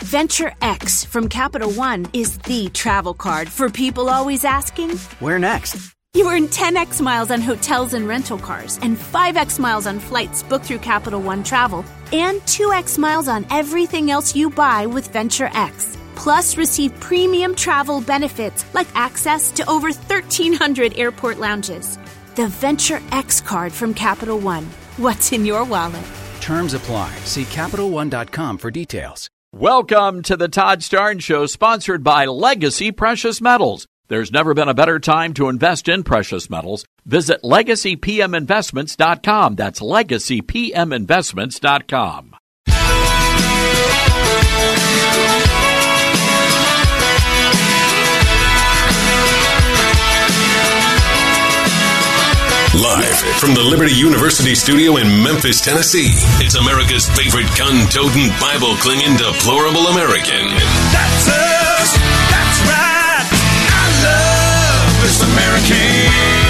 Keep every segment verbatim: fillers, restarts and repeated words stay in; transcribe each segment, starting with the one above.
Venture X from Capital One is the travel card for people always asking, where next? You earn ten x miles on hotels and rental cars and five x miles on flights booked through Capital One Travel and two x miles on everything else you buy with Venture X. Plus, receive premium travel benefits like access to over thirteen hundred airport lounges. The Venture X card from Capital One. What's in your wallet? Terms apply. See Capital One dot com for details. Welcome to the Todd Starnes Show, sponsored by Legacy Precious Metals. There's never been a better time to invest in precious metals. Visit legacy p m investments dot com. That's legacy p m investments dot com. Live from the Liberty University studio in Memphis, Tennessee, it's America's favorite gun-toting, Bible-clinging, deplorable American. That's us. That's right. I love this American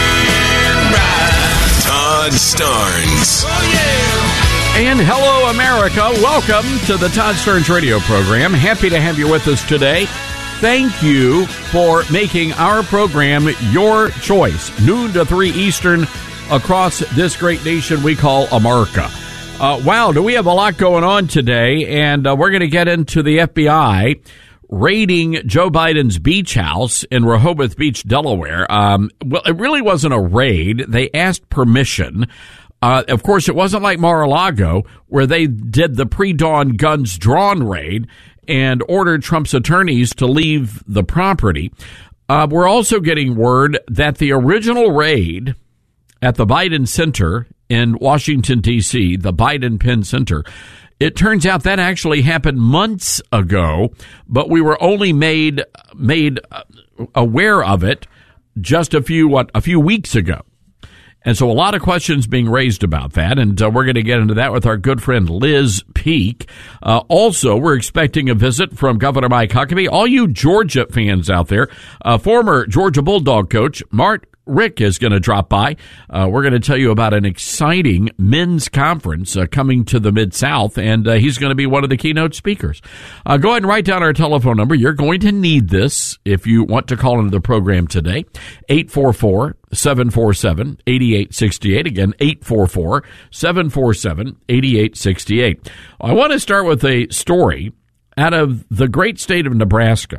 ride. Todd Starnes. Oh, yeah. And hello, America. Welcome to the Todd Starnes radio program. Happy to have you with us today. Thank you for making our program your choice, noon to three Eastern, across this great nation we call America. Uh, wow, do we have a lot going on today, and uh, we're going to get into the F B I raiding Joe Biden's beach house in Rehoboth Beach, Delaware. Um, well, it really wasn't a raid. They asked permission. Uh, of course, it wasn't like Mar-a-Lago, where they did the pre-dawn guns drawn raid and ordered Trump's attorneys to leave the property. Uh, we're also getting word that the original raid at the Biden Center in Washington, D C, the Biden Penn Center, it turns out that actually happened months ago, but we were only made made aware of it just a few what a few weeks ago. And so a lot of questions being raised about that, and uh, we're going to get into that with our good friend Liz Peek. Uh, also, we're expecting a visit from Governor Mike Huckabee. All you Georgia fans out there, uh, former Georgia Bulldog coach Mark Richt is going to drop by. Uh, we're going to tell you about an exciting men's conference uh, coming to the Mid-South, and uh, he's going to be one of the keynote speakers. Uh, go ahead and write down our telephone number. You're going to need this if you want to call into the program today. eight four four, seven four seven, eight eight six eight. Again, eight four four, seven four seven, eight eight six eight. I want to start with a story out of the great state of Nebraska.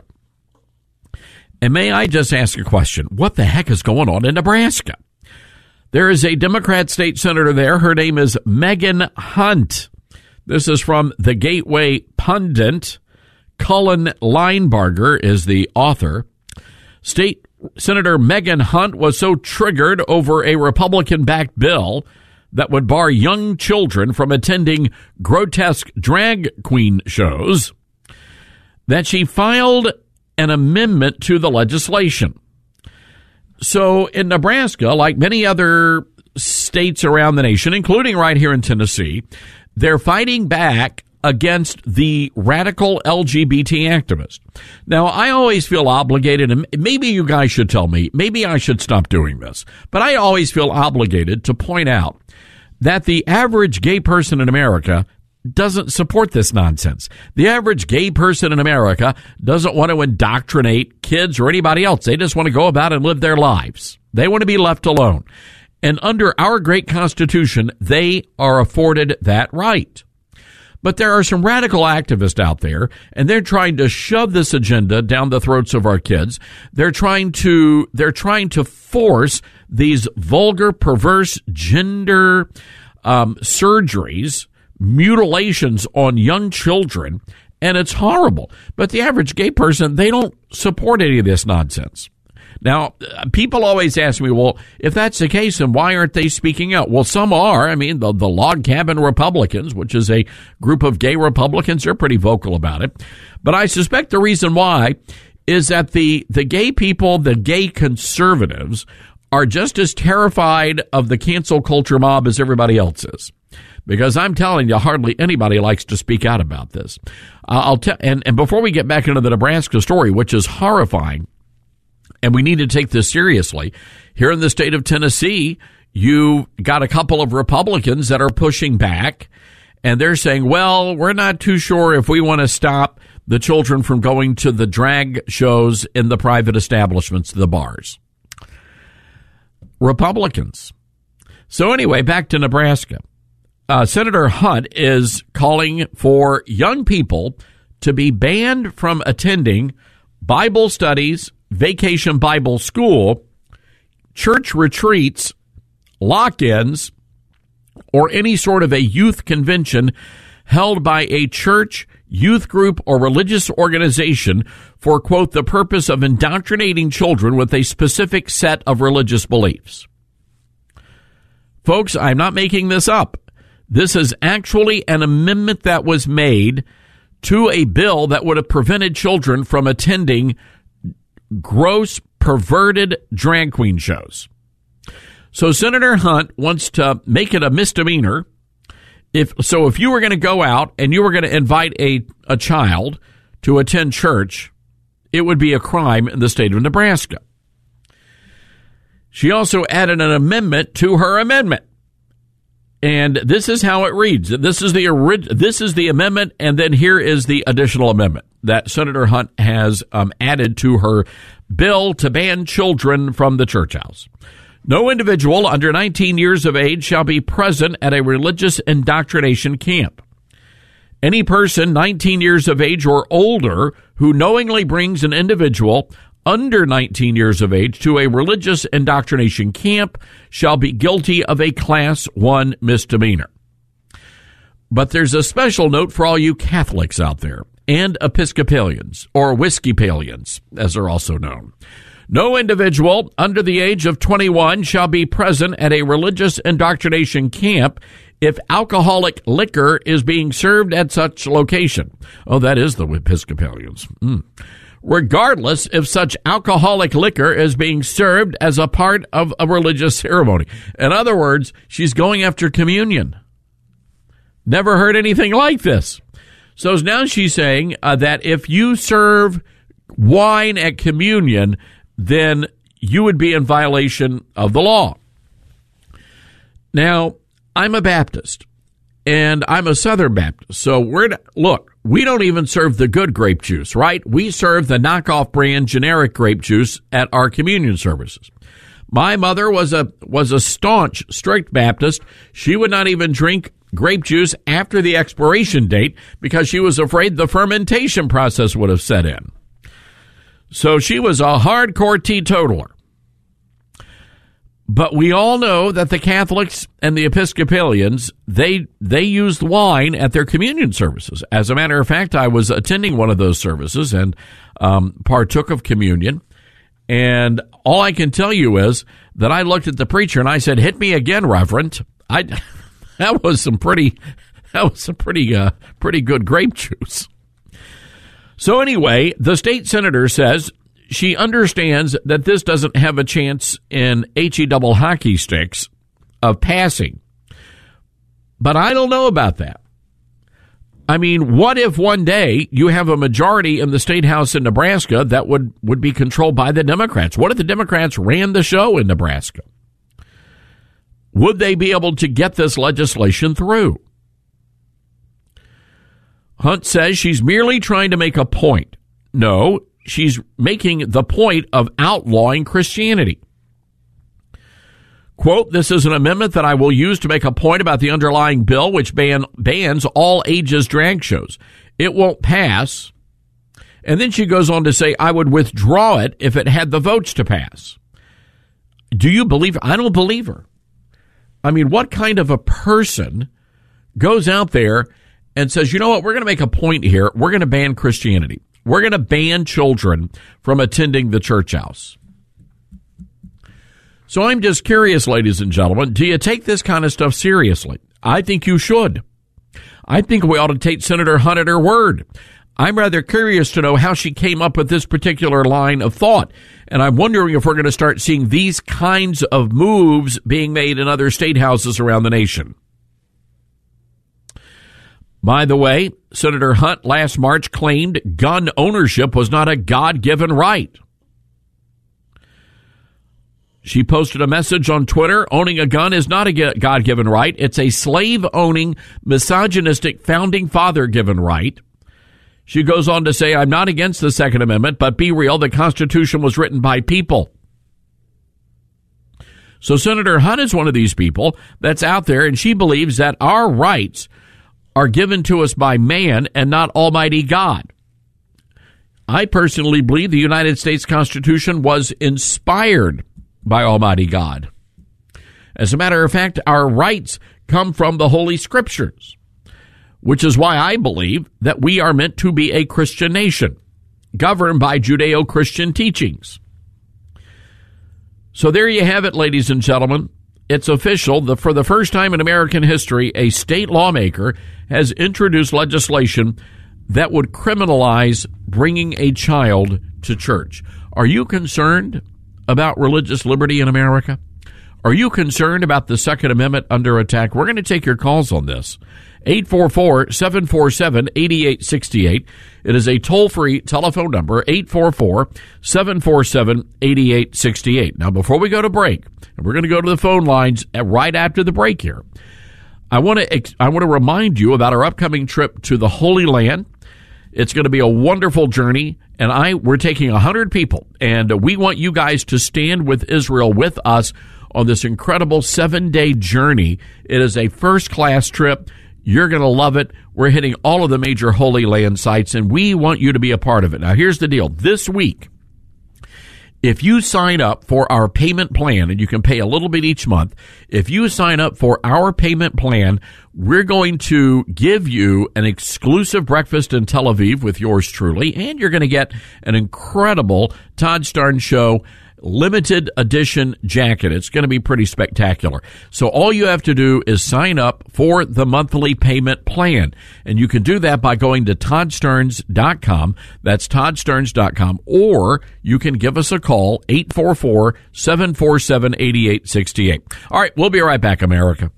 And may I just ask a question? What the heck is going on in Nebraska? There is a Democrat state senator there. Her name is Megan Hunt. This is from the Gateway Pundit. Cullen Linebarger is the author. State Senator Megan Hunt was so triggered over a Republican-backed bill that would bar young children from attending grotesque drag queen shows that she filed an amendment to the legislation. So in Nebraska, like many other states around the nation, including right here in Tennessee, they're fighting back against the radical L G B T activist. Now, I always feel obligated, and maybe you guys should tell me, maybe I should stop doing this, but I always feel obligated to point out that the average gay person in America doesn't support this nonsense. The average gay person in America doesn't want to indoctrinate kids or anybody else. They just want to go about and live their lives. They want to be left alone. And under our great Constitution, they are afforded that right. But there are some radical activists out there, and they're trying to shove this agenda down the throats of our kids. They're trying to, they're trying to force these vulgar, perverse gender um, surgeries, mutilations on young children, and it's horrible. But the average gay person, they don't support any of this nonsense. Now, people always ask me, well, if that's the case, then why aren't they speaking out? Well, some are. I mean, the, the Log Cabin Republicans, which is a group of gay Republicans, they're pretty vocal about it. But I suspect the reason why is that the, the gay people, the gay conservatives, are just as terrified of the cancel culture mob as everybody else is. Because I'm telling you, hardly anybody likes to speak out about this. Uh, I'll tell, and, and before we get back into the Nebraska story, which is horrifying, and we need to take this seriously, here in the state of Tennessee, you got a couple of Republicans that are pushing back, And they're saying, well, we're not too sure if we want to stop the children from going to the drag shows in the private establishments, the bars. Republicans. So anyway, back to Nebraska. Uh, Senator Hunt is calling for young people to be banned from attending Bible studies, vacation Bible school, church retreats, lock-ins, or any sort of a youth convention held by a church, youth group, or religious organization for, quote, the purpose of indoctrinating children with a specific set of religious beliefs. Folks, I'm not making this up. This is actually an amendment that was made to a bill that would have prevented children from attending gross, perverted drag queen shows. So Senator Hunt wants to make it a misdemeanor. If so, if you were going to go out and you were going to invite a, a child to attend church, it would be a crime in the state of Nebraska. She also added an amendment to her amendment. And this is how it reads. This is the orig- this is the amendment, and then here is the additional amendment that Senator Hunt has um, added to her bill to ban children from the church house. No individual under nineteen years of age shall be present at a religious indoctrination camp. Any person nineteen years of age or older who knowingly brings an individual under nineteen years of age to a religious indoctrination camp shall be guilty of a class one misdemeanor. But there's a special note for all you Catholics out there and Episcopalians, or Whiskeypalians, as they're also known. No individual under the age of twenty-one shall be present at a religious indoctrination camp if alcoholic liquor is being served at such location. Oh, that is the Episcopalians. Mm. Regardless if such alcoholic liquor is being served as a part of a religious ceremony. In other words, she's going after communion. Never heard anything like this. So now she's saying uh, that if you serve wine at communion, then you would be in violation of the law. Now, I'm a Baptist, and I'm a Southern Baptist. So we're not, look, we don't even serve the good grape juice, right? We serve the knockoff brand generic grape juice at our communion services. My mother was a was a staunch, strict Baptist. She would not even drink grape juice after the expiration date because she was afraid the fermentation process would have set in. So she was a hardcore teetotaler. But we all know that the Catholics and the Episcopalians, they they used wine at their communion services. As a matter of fact, I was attending one of those services and um, partook of communion. And all I can tell you is that I looked at the preacher and I said, "Hit me again, Reverend." I that was some pretty that was some pretty uh, pretty good grape juice. So anyway, the state senator says she understands that this doesn't have a chance in H E double hockey sticks of passing. But I don't know about that. I mean, what if one day you have a majority in the state house in Nebraska that would, would be controlled by the Democrats? What if the Democrats ran the show in Nebraska? Would they be able to get this legislation through? Hunt says she's merely trying to make a point. No, she's making the point of outlawing Christianity. Quote, "This is an amendment that I will use to make a point about the underlying bill, which ban, bans all ages drag shows. It won't pass." And then she goes on to say, "I would withdraw it if it had the votes to pass." Do you believe her? I don't believe her. I mean, what kind of a person goes out there and says, you know what, we're going to make a point here. We're going to ban Christianity. We're going to ban children from attending the church house. So I'm just curious, ladies and gentlemen, do you take this kind of stuff seriously? I think you should. I think we ought to take Senator Hunt at her word. I'm rather curious to know how she came up with this particular line of thought. And I'm wondering if we're going to start seeing these kinds of moves being made in other state houses around the nation. By the way, Senator Hunt last March claimed gun ownership was not a God-given right. She posted a message on Twitter. Owning a gun is not a God-given right. It's a slave-owning, misogynistic, founding father-given right. She goes on to say, I'm not against the Second Amendment, but be real, the Constitution was written by people. So Senator Hunt is one of these people that's out there, and she believes that our rights are given to us by man and not Almighty God. I personally believe the United States Constitution was inspired by Almighty God. As a matter of fact, our rights come from the Holy Scriptures, which is why I believe that we are meant to be a Christian nation, governed by Judeo-Christian teachings. So there you have it, ladies and gentlemen. It's official. The, for the first time in American history, a state lawmaker has introduced legislation that would criminalize bringing a child to church. Are you concerned about religious liberty in America? Are you concerned about the Second Amendment under attack? We're going to take your calls on this. eight four four, seven four seven, eight eight six eight. It is a toll-free telephone number, eight four four, seven four seven, eight eight six eight. Now, before we go to break, and we're going to go to the phone lines right after the break here, I want to I want to remind you about our upcoming trip to the Holy Land. It's going to be a wonderful journey, and I we're taking one hundred people, and we want you guys to stand with Israel with us on this incredible seven-day journey. It is a first-class trip. You're going to love it. We're hitting all of the major Holy Land sites, and we want you to be a part of it. Now, here's the deal. This week, if you sign up for our payment plan, and you can pay a little bit each month, if you sign up for our payment plan, we're going to give you an exclusive breakfast in Tel Aviv with yours truly, and you're going to get an incredible Todd Starnes Show limited edition jacket. It's going to be pretty spectacular. So all you have to do is sign up for the monthly payment plan. And you can do that by going to Todd Starnes dot com. That's Todd Starnes dot com. Or you can give us a call, eight four four, seven four seven, eight eight six eight. All right, we'll be right back, America.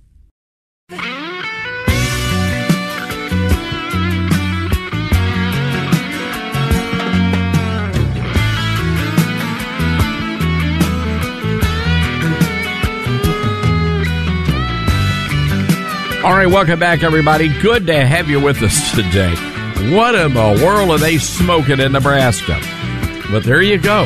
All right, welcome back, everybody. Good to have you with us today. What in the world are they smoking in Nebraska? But there you go.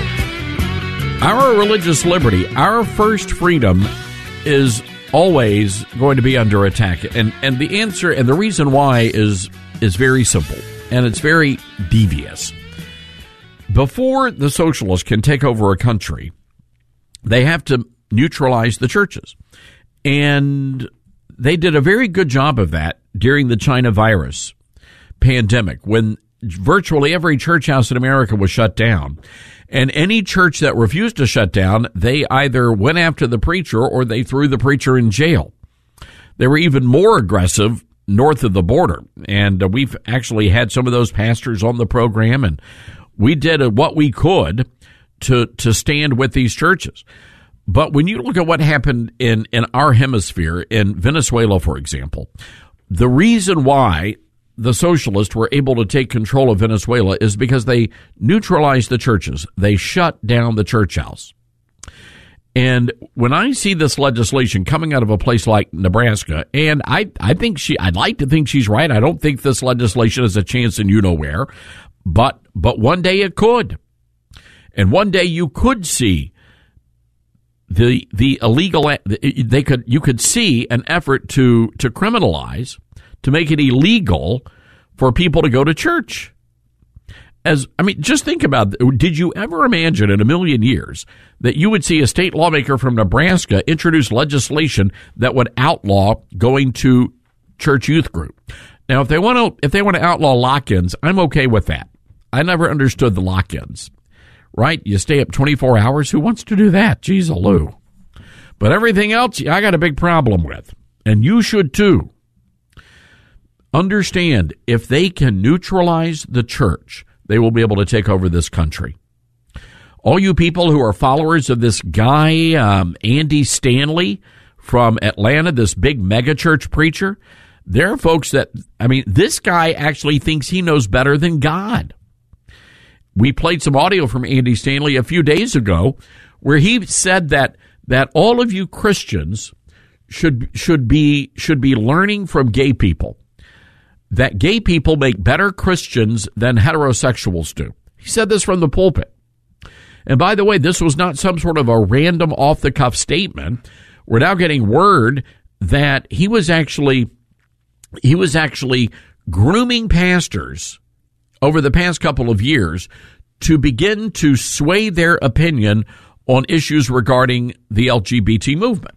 Our religious liberty, our first freedom, is always going to be under attack. And and the answer and the reason why is is very simple, and it's very devious. Before the socialists can take over a country, they have to neutralize the churches. And they did a very good job of that during the China virus pandemic, when virtually every church house in America was shut down. And any church that refused to shut down, they either went after the preacher or they threw the preacher in jail. They were even more aggressive north of the border. And uh, we've actually had some of those pastors on the program, and we did what we could to to stand with these churches. But when you look at what happened in, in our hemisphere, in Venezuela, for example, the reason why the socialists were able to take control of Venezuela is because they neutralized the churches. They shut down the church house. And when I see this legislation coming out of a place like Nebraska, and I, I think she, I'd like to think she's right. I don't think this legislation has a chance in you-know-where, but, but one day it could. And one day you could see The the illegal they could you could see an effort to to criminalize, to make it illegal for people to go to church. As I mean, just think about it. Did you ever imagine in a million years that you would see a state lawmaker from Nebraska introduce legislation that would outlaw going to church youth group? Now, if they want to if they want to outlaw lock-ins, I'm okay with that. I never understood the lock-ins. Right? You stay up twenty-four hours. Who wants to do that? Geez, a loo. But everything else, I got a big problem with. And you should too. Understand, if they can neutralize the church, they will be able to take over this country. All you people who are followers of this guy, um, Andy Stanley from Atlanta, this big megachurch preacher, there are folks that, I mean, this guy actually thinks he knows better than God. We played some audio from Andy Stanley a few days ago where he said that that all of you Christians should should be should be learning from gay people that gay people make better Christians than heterosexuals do. He said this from the pulpit. And by the way, this was not some sort of a random off-the-cuff statement. We're now getting word that he was actually he was actually grooming pastors over the past couple of years to begin to sway their opinion on issues regarding the L G B T movement.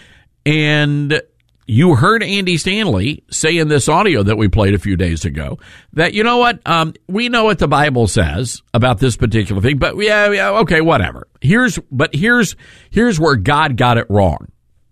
And you heard Andy Stanley say in this audio that we played a few days ago that, you know what, um, we know what the Bible says about this particular thing, but yeah, yeah, okay, whatever. Here's, but here's, here's where God got it wrong.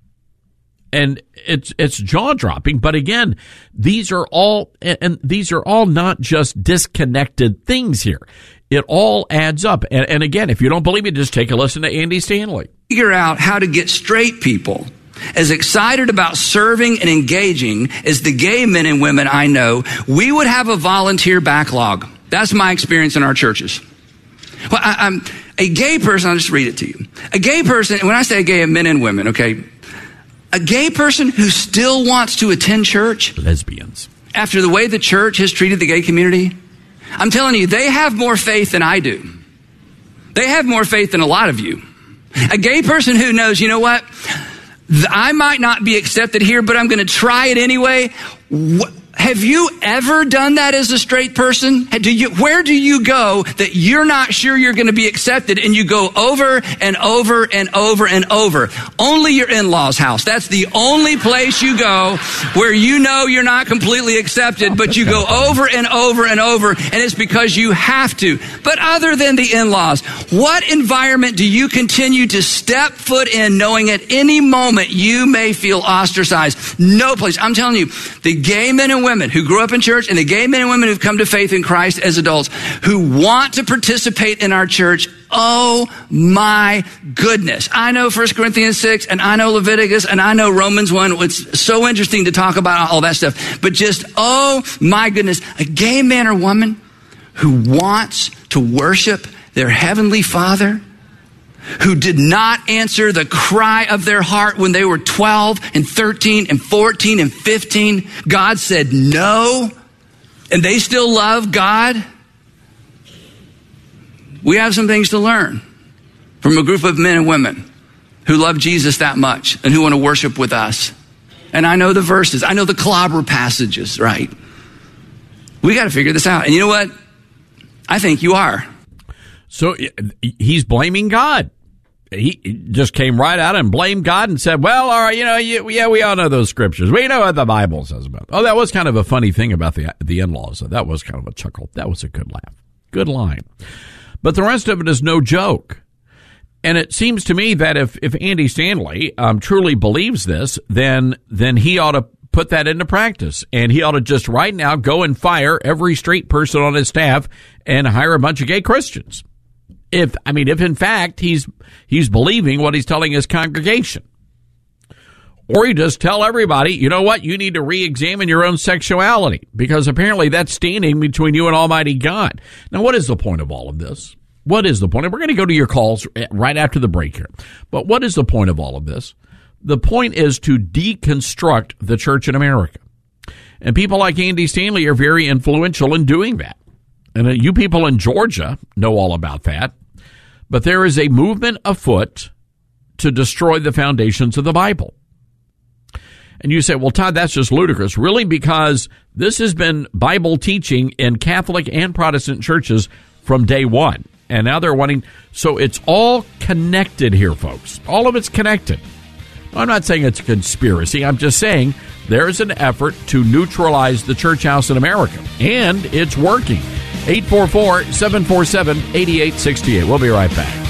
And it's, it's jaw dropping. But again, these are all, and these are all not just disconnected things here. It all adds up. And, and again, if you don't believe me, just take a listen to Andy Stanley. Figure out how to get straight people as excited about serving and engaging as the gay men and women I know, we would have a volunteer backlog. That's my experience in our churches. Well, I, I'm a gay person. I'll just read it to you. A gay person, and when I say gay, men and women, okay, a gay person who still wants to attend church, lesbians, after the way the church has treated the gay community, I'm telling you, they have more faith than I do. They have more faith than a lot of you. A gay person who knows, you know what? I might not be accepted here, but I'm going to try it anyway. What, have you ever done that as a straight person? Do you, where do you go that you're not sure you're going to be accepted and you go over and over and over and over? Only your in-laws' house. That's the only place you go where you know you're not completely accepted, but you go over and over and over, and it's because you have to. But other than the in-laws, what environment do you continue to step foot in knowing at any moment you may feel ostracized? No place. I'm telling you, the gay men and women who grew up in church and the gay men and women who've come to faith in Christ as adults who want to participate in our church, oh my goodness. I know First Corinthians six and I know Leviticus and I know Romans one. It's so interesting to talk about all that stuff. But just, oh my goodness, a gay man or woman who wants to worship their heavenly Father, who did not answer the cry of their heart when they were twelve and thirteen and fourteen and fifteen. God said no, and they still love God. We have some things to learn from a group of men and women who love Jesus that much and who want to worship with us. And I know the verses. I know the clobber passages, right? We got to figure this out. And you know what? I think you are. So he's blaming God. He just came right out and blamed God and said, well, all right, you know, yeah, we all know those scriptures. We know what the Bible says about it. Oh, that was kind of a funny thing about the the in-laws. That was kind of a chuckle. That was a good laugh. Good line. But the rest of it is no joke. And it seems to me that if, if Andy Stanley um, truly believes this, then then he ought to put that into practice. And he ought to just right now go and fire every straight person on his staff and hire a bunch of gay Christians. If, I mean, if in fact he's, he's believing what he's telling his congregation. Or you just tell everybody, you know what, you need to re-examine your own sexuality because apparently that's standing between you and Almighty God. Now, what is the point of all of this? What is the point? And we're going to go to your calls right after the break here. But what is the point of all of this? The point is to deconstruct the church in America. And people like Andy Stanley are very influential in doing that. And uh, you people in Georgia know all about that. But there is a movement afoot to destroy the foundations of the Bible. And you say, well, Todd, that's just ludicrous. Really? Because this has been Bible teaching in Catholic and Protestant churches from day one. And now they're wanting, so it's all connected here, folks. All of it's connected. I'm not saying it's a conspiracy. I'm just saying there's an effort to neutralize the church house in America. And it's working. eight four four, seven four seven, eight eight six eight. We'll be right back.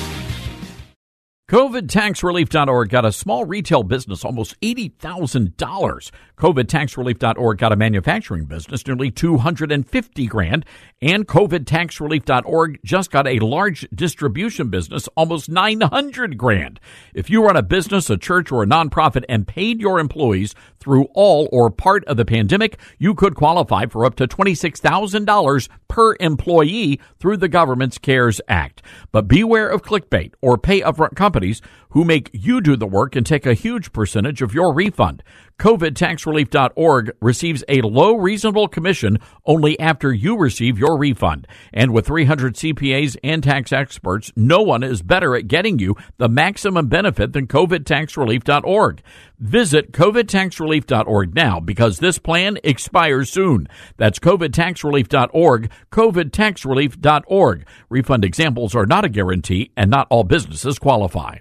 COVID tax relief dot org got a small retail business almost eighty thousand dollars. COVID tax relief dot org got a manufacturing business nearly two hundred fifty grand. And COVID tax relief dot org just got a large distribution business almost nine hundred grand. If you run a business, a church, or a nonprofit and paid your employees through all or part of the pandemic, you could qualify for up to twenty-six thousand dollars per employee through the government's CARES Act. But beware of clickbait or pay upfront companies who who make you do the work and take a huge percentage of your refund. covid tax relief dot org receives a low, reasonable commission only after you receive your refund. And with three hundred C P As and tax experts, no one is better at getting you the maximum benefit than covid tax relief dot org. Visit covid tax relief dot org now because this plan expires soon. That's covid tax relief dot org, covid tax relief dot org. Refund examples are not a guarantee, and not all businesses qualify.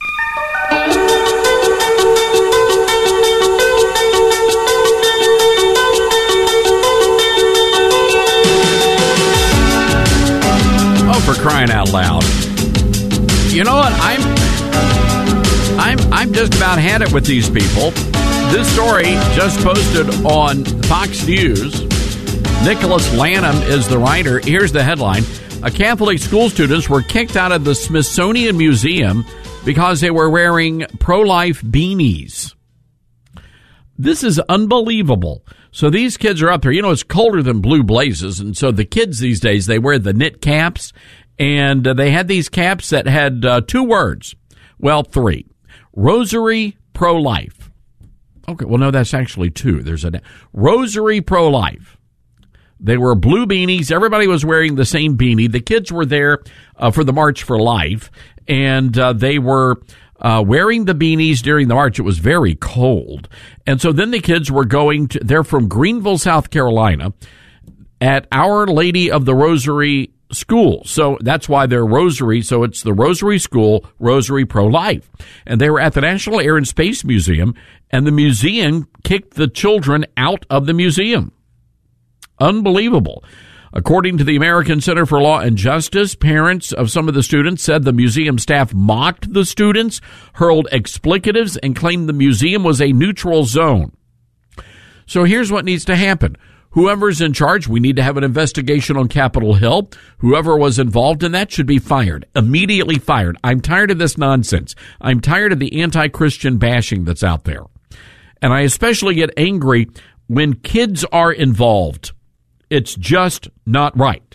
Oh, for crying out loud. You know what? I'm I'm I'm just about had it with these people. This story just posted on Fox News. Nicholas Lanham is the writer. Here's the headline. A Catholic school students were kicked out of the Smithsonian Museum because they were wearing pro-life beanies. This is unbelievable. So these kids are up there. You know, it's colder than blue blazes. And so the kids these days, they wear the knit caps. And uh, they had these caps that had uh, two words. Well, three. Rosary pro-life. Okay, well, no, that's actually two. There's a Rosary pro-life. They were blue beanies. Everybody was wearing the same beanie. The kids were there uh, for the March for Life, and uh, they were uh, wearing the beanies during the march. It was very cold. And so then the kids were going to, they're from Greenville, South Carolina, at Our Lady of the Rosary School. So that's why they're Rosary. So it's the Rosary School, Rosary Pro-Life. And they were at the National Air and Space Museum, and the museum kicked the children out of the museum. Unbelievable. According to the American Center for Law and Justice, parents of some of the students said the museum staff mocked the students, hurled explicatives, and claimed the museum was a neutral zone. So here's what needs to happen. Whoever's in charge, we need to have an investigation on Capitol Hill. Whoever was involved in that should be fired, immediately fired. I'm tired of this nonsense. I'm tired of the anti-Christian bashing that's out there. And I especially get angry when kids are involved. It's just not right.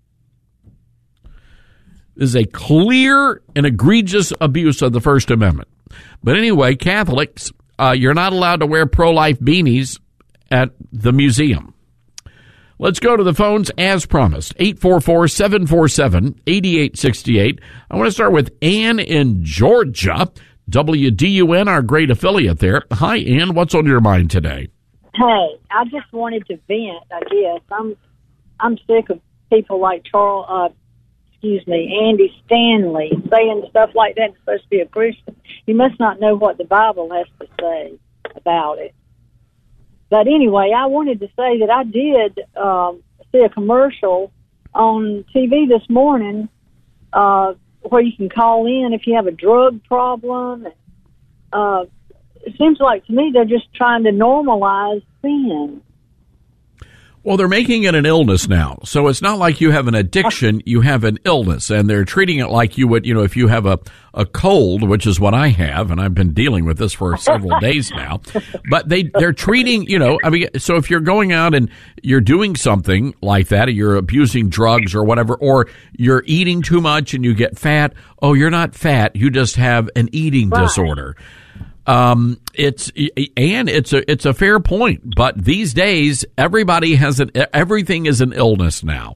This is a clear and egregious abuse of the First Amendment. But anyway, Catholics, uh, you're not allowed to wear pro-life beanies at the museum. Let's go to the phones as promised. eight four four, seven four seven, eight eight six eight. I want to start with Ann in Georgia. W D U N, our great affiliate there. Hi, Ann. What's on your mind today? Hey, I just wanted to vent, I guess. I'm I'm sick of people like Charles, uh, excuse me, Andy Stanley saying stuff like that. It's supposed to be a Christian. He must not know what the Bible has to say about it. But anyway, I wanted to say that I did um, see a commercial on T V this morning uh, where you can call in if you have a drug problem. Uh, it seems like to me they're just trying to normalize sin. Well, they're making it an illness now. So it's not like you have an addiction, you have an illness, and they're treating it like you would, you know, if you have a, a cold, which is what I have, and I've been dealing with this for several days now. But they, they're treating, you know, I mean, so if you're going out and you're doing something like that, or you're abusing drugs or whatever, or you're eating too much and you get fat, oh, you're not fat, you just have an eating right. disorder. Um, it's, and it's a, it's a fair point, but these days, everybody has an, everything is an illness now.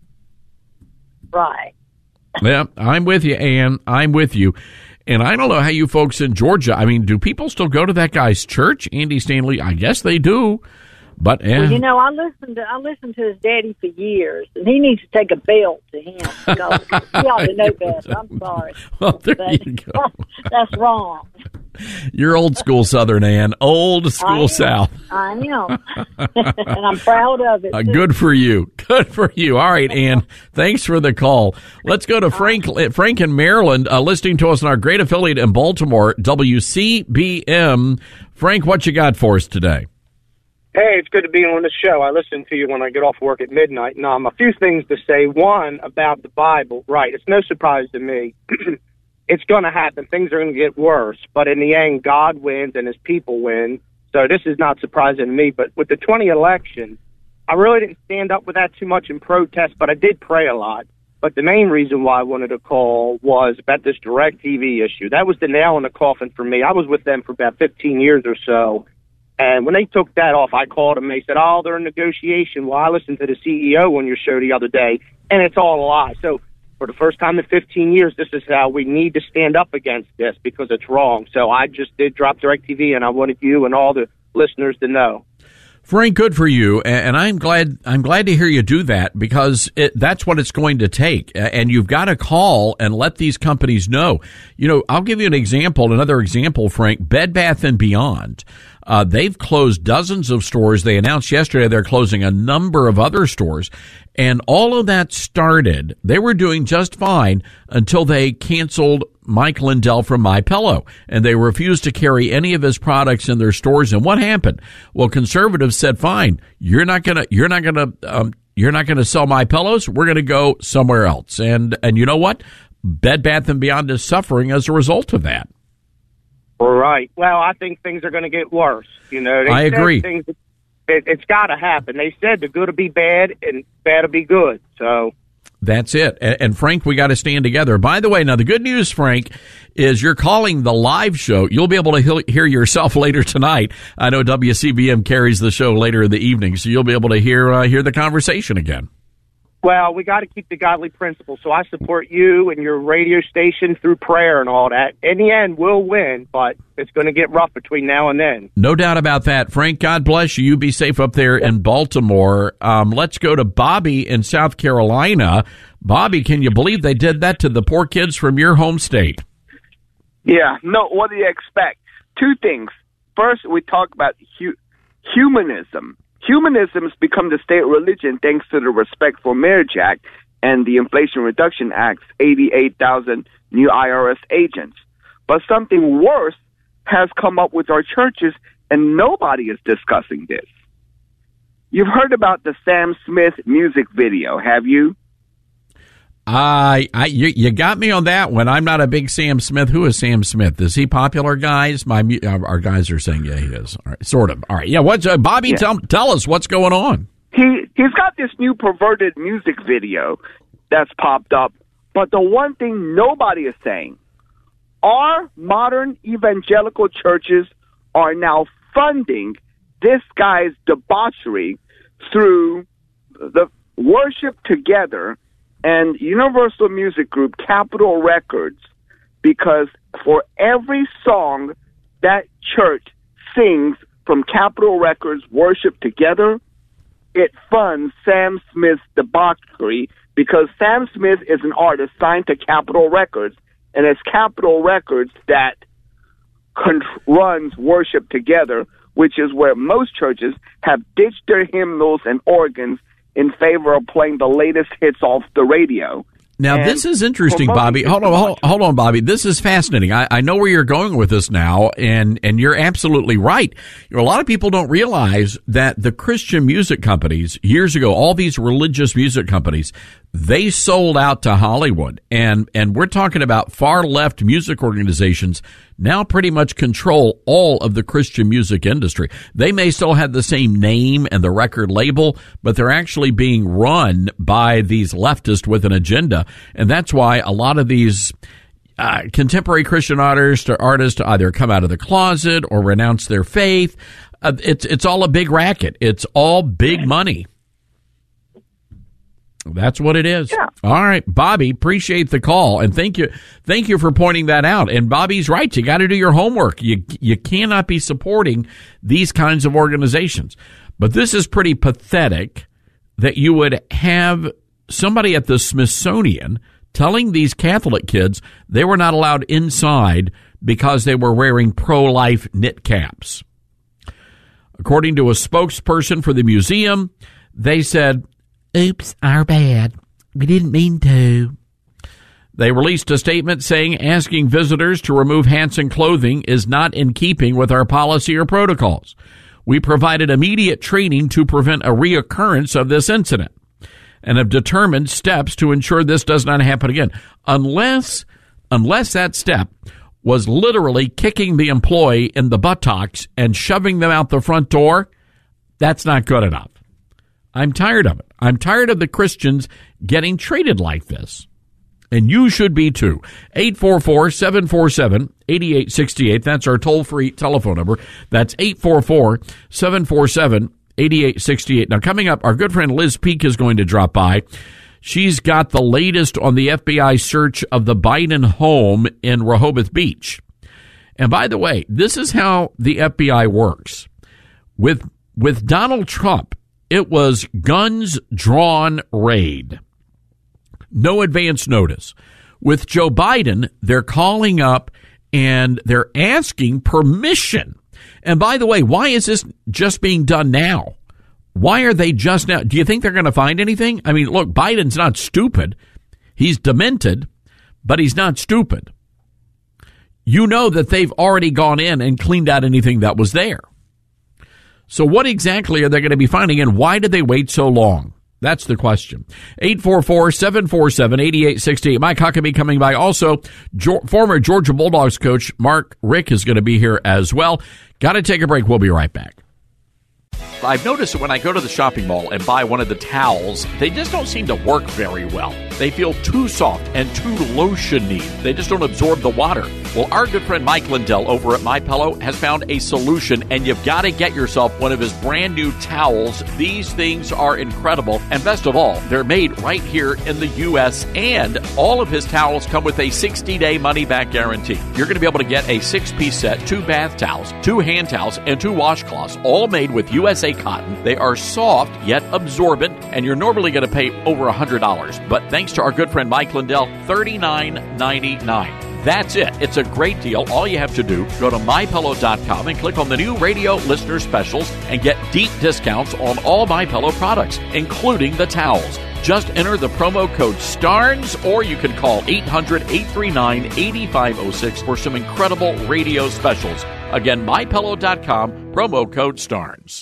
Right. Yeah, I'm with you, Ann. I'm with you. And I don't know how you folks in Georgia, I mean, do people still go to that guy's church, Andy Stanley? I guess they do. But eh. well, you know, I listened to I listened to his daddy for years, and he needs to take a belt to him. Because he ought to know better. I'm sorry. Well, there but you go. That's wrong. You're old school Southern, Ann. Old school I South. I am. And I'm proud of it. Uh, good for you. Good for you. All right, Ann. Thanks for the call. Let's go to Frank Frank in Maryland, uh, listening to us on our great affiliate in Baltimore, W C B M. Frank, what you got for us today? Hey, it's good to be on the show. I listen to you when I get off work at midnight. Now, um, a few things to say. One, about the Bible. Right, it's no surprise to me. It's going to happen. Things are going to get worse. But in the end, God wins and his people win. So this is not surprising to me. But with the twenty election, I really didn't stand up with that too much in protest, but I did pray a lot. But the main reason why I wanted to call was about this DirecTV issue. That was the nail in the coffin for me. I was with them for about fifteen years or so. And when they took that off, I called them. They said, oh, they're in negotiation. Well, I listened to the C E O on your show the other day, and it's all a lie. So for the first time in fifteen years, this is how we need to stand up against this because it's wrong. So I just did drop DirecTV, and I wanted you and all the listeners to know. Frank, good for you, and I'm glad I'm glad to hear you do that because it, that's what it's going to take. And you've got to call and let these companies know. You know, I'll give you an example, another example, Frank. Bed Bath and Beyond. Uh, they've closed dozens of stores. They announced yesterday they're closing a number of other stores. And all of that started, they were doing just fine until they canceled Mike Lindell from MyPillow. And they refused to carry any of his products in their stores. And what happened? Well, conservatives said, fine, you're not going to, you're not going to, um, you're not going to sell MyPillows. We're going to go somewhere else. And, and you know what? Bed Bath and Beyond is suffering as a result of that. Right. Well, I think things are going to get worse. You know, they I agree. Things, it, it's got to happen. They said the good will be bad and bad will be good. So that's it. And, and Frank, we got to stand together. By the way, now the good news, Frank, is you're calling the live show. You'll be able to he- hear yourself later tonight. I know W C B M carries the show later in the evening, so you'll be able to hear uh, hear the conversation again. Well, we got to keep the godly principles. So I support you and your radio station through prayer and all that. In the end, we'll win, but it's going to get rough between now and then. No doubt about that. Frank, God bless you. You be safe up there in Baltimore. Um, let's go to Bobby in South Carolina. Bobby, can you believe they did that to the poor kids from your home state? Yeah. No, what do you expect? Two things. First, we talk about hu- humanism. Humanism has become the state religion thanks to the Respect for Marriage Act and the Inflation Reduction Act's eighty-eight thousand new I R S agents. But something worse has come up with our churches, and nobody is discussing this. You've heard about the Sam Smith music video, have you? I, I, you, you got me on that one. I'm not a big Sam Smith. Who is Sam Smith? Is he popular, guys? My, our guys are saying, yeah, he is. All right, sort of. All right, yeah. What's uh, Bobby? Yeah. Tell, tell us what's going on. He he's got this new perverted music video that's popped up. But the one thing nobody is saying, our modern evangelical churches are now funding this guy's debauchery through the Worship Together and Universal Music Group, Capitol Records, because for every song that church sings from Capitol Records, Worship Together, it funds Sam Smith's debauchery because Sam Smith is an artist signed to Capitol Records, and it's Capitol Records that con- runs Worship Together, which is where most churches have ditched their hymnals and organs in favor of playing the latest hits off the radio. Now, and this is interesting, Bobby. Hold on, hold, hold on, Bobby. This is fascinating. I, I know where you're going with this now, and, and you're absolutely right. You know, a lot of people don't realize that the Christian music companies, years ago, all these religious music companies, they sold out to Hollywood. And, and we're talking about far-left music organizations now pretty much control all of the Christian music industry. They may still have the same name and the record label, but they're actually being run by these leftists with an agenda. And that's why a lot of these uh, contemporary Christian artists or artists either come out of the closet or renounce their faith. Uh, it's it's all a big racket. It's all big money. That's what it is. Yeah. All right, Bobby, appreciate the call, and thank you, thank you for pointing that out. And Bobby's right; you got to do your homework. You you cannot be supporting these kinds of organizations. But this is pretty pathetic that you would have somebody at the Smithsonian telling these Catholic kids they were not allowed inside because they were wearing pro-life knit caps. According to a spokesperson for the museum, they said, "Oops, our bad. We didn't mean to." They released a statement saying asking visitors to remove hats and clothing is not in keeping with our policy or protocols. We provided immediate training to prevent a reoccurrence of this incident and have determined steps to ensure this does not happen again. Unless, unless that step was literally kicking the employee in the buttocks and shoving them out the front door, that's not good enough. I'm tired of it. I'm tired of the Christians getting treated like this. And you should be too. eight four four, seven four seven, eight eight six eight. That's our toll-free telephone number. That's eight four four, seven four seven, eight eight six eight. Now, coming up, our good friend Liz Peek is going to drop by. She's got the latest on the F B I search of the Biden home in Rehoboth Beach. And by the way, this is how the F B I works. With with Donald Trump, it was guns drawn raid. No advance notice. With Joe Biden, they're calling up and they're asking permission. And by the way, why is this just being done now? Why are they just now? Do you think they're going to find anything? I mean, look, Biden's not stupid. He's demented, but he's not stupid. You know that they've already gone in and cleaned out anything that was there. So what exactly are they going to be finding, and why did they wait so long? That's the question. eight four four, seven four seven, eight eight six eight. Mike Huckabee coming by. Also, jo- former Georgia Bulldogs coach Mark Richt is going to be here as well. Got to take a break. We'll be right back. I've noticed that when I go to the shopping mall and buy one of the towels, they just don't seem to work very well. They feel too soft and too lotiony. They just don't absorb the water. Well, our good friend Mike Lindell over at MyPillow has found a solution, and you've got to get yourself one of his brand new towels. These things are incredible, and best of all, they're made right here in the U S, and all of his towels come with a sixty-day money-back guarantee. You're going to be able to get a six-piece set, two bath towels, two hand towels, and two washcloths, all made with U S A cotton. They are soft yet absorbent, and you're normally going to pay over one hundred dollars. But thanks to our good friend Mike Lindell, thirty-nine ninety-nine. That's it. It's a great deal. All you have to do, go to my pillow dot com and click on the new radio listener specials and get deep discounts on all MyPillow products, including the towels. Just enter the promo code STARNS, or you can call eight hundred, eight three nine, eight five zero six for some incredible radio specials. Again, my pillow dot com, promo code STARNS.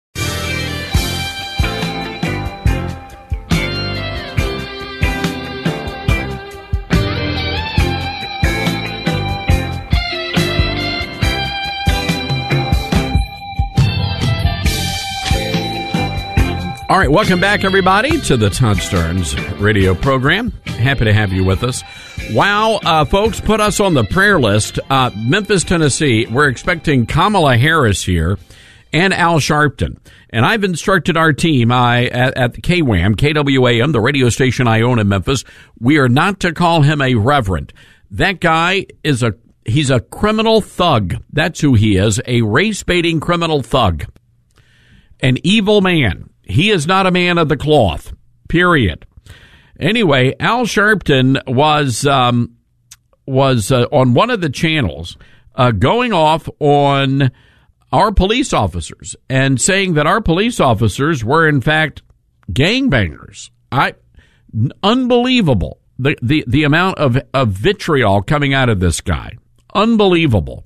All right, welcome back, everybody, to the Todd Starnes radio program. Happy to have you with us. Wow, uh, folks, put us on the prayer list. Uh, Memphis, Tennessee, we're expecting Kamala Harris here and Al Sharpton. And I've instructed our team I, at, at the K W A M, K W A M, the radio station I own in Memphis, we are not to call him a reverend. That guy is a, he's a criminal thug. That's who he is, a race-baiting criminal thug. An evil man. He is not a man of the cloth, period. Anyway, Al Sharpton was um, was uh, on one of the channels uh, going off on our police officers and saying that our police officers were, in fact, gangbangers. I, unbelievable, the, the, the amount of, of vitriol coming out of this guy. Unbelievable.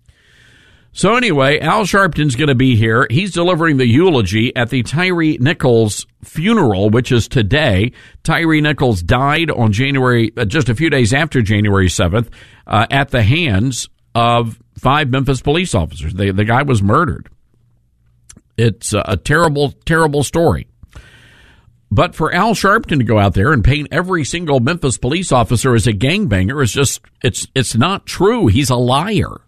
So anyway, Al Sharpton's going to be here. He's delivering the eulogy at the Tyree Nichols funeral, which is today. Tyree Nichols died on January, uh, just a few days after January seventh, uh, at the hands of five Memphis police officers. The, the guy was murdered. It's a, a terrible, terrible story. But for Al Sharpton to go out there and paint every single Memphis police officer as a gangbanger is just, it's, it's not true. He's a liar.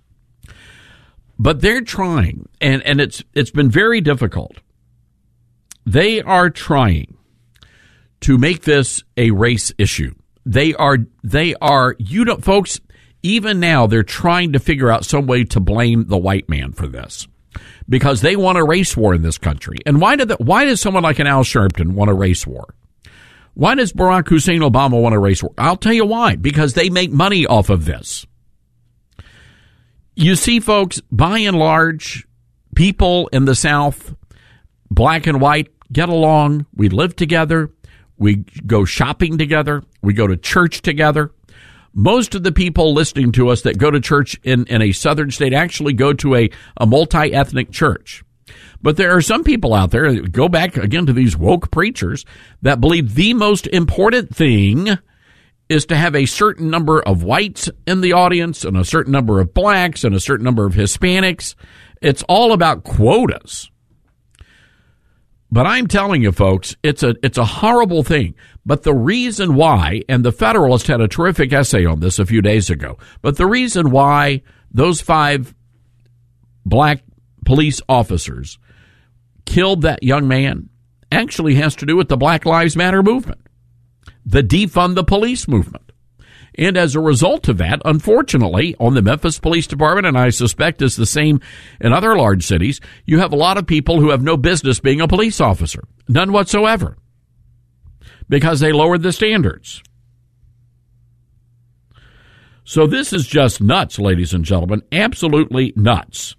But they're trying, and, and it's it's been very difficult. They are trying to make this a race issue. They are, they are, you don't, folks, even now they're trying to figure out some way to blame the white man for this. Because they want a race war in this country. And why did the, why does someone like an Al Sharpton want a race war? Why does Barack Hussein Obama want a race war? I'll tell you why. Because they make money off of this. You see, folks, by and large, people in the South, black and white, get along. We live together. We go shopping together. We go to church together. Most of the people listening to us that go to church in, in a southern state actually go to a, a multi-ethnic church. But there are some people out there, go back again to these woke preachers, that believe the most important thing is to have a certain number of whites in the audience and a certain number of blacks and a certain number of Hispanics. It's all about quotas. But I'm telling you, folks, it's a it's a horrible thing. But the reason why, and the Federalist had a terrific essay on this a few days ago, but the reason why those five black police officers killed that young man actually has to do with the Black Lives Matter movement, the defund the police movement. And as a result of that, unfortunately, on the Memphis Police Department, and I suspect it's the same in other large cities, you have a lot of people who have no business being a police officer. None whatsoever. Because they lowered the standards. So this is just nuts, ladies and gentlemen. Absolutely nuts.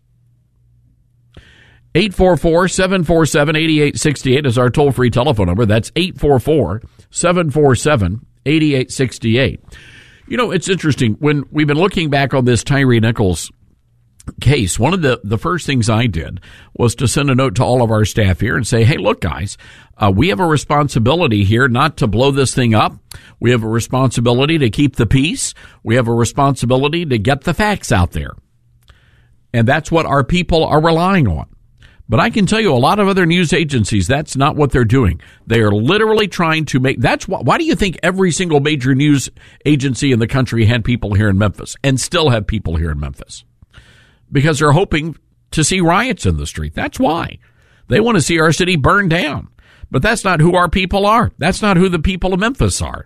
eight four four, seven four seven, eight eight six eight is our toll-free telephone number. That's eight four four, seven four seven, eight eight six eight. You know, it's interesting. When we've been looking back on this Tyree Nichols case, one of the, the first things I did was to send a note to all of our staff here and say, hey, look, guys, uh, we have a responsibility here not to blow this thing up. We have a responsibility to keep the peace. We have a responsibility to get the facts out there. And that's what our people are relying on. But I can tell you a lot of other news agencies, that's not what they're doing. They are literally trying to make, that's why, why do you think every single major news agency in the country had people here in Memphis and still have people here in Memphis? Because they're hoping to see riots in the street. That's why. They want to see our city burned down. But that's not who our people are. That's not who the people of Memphis are.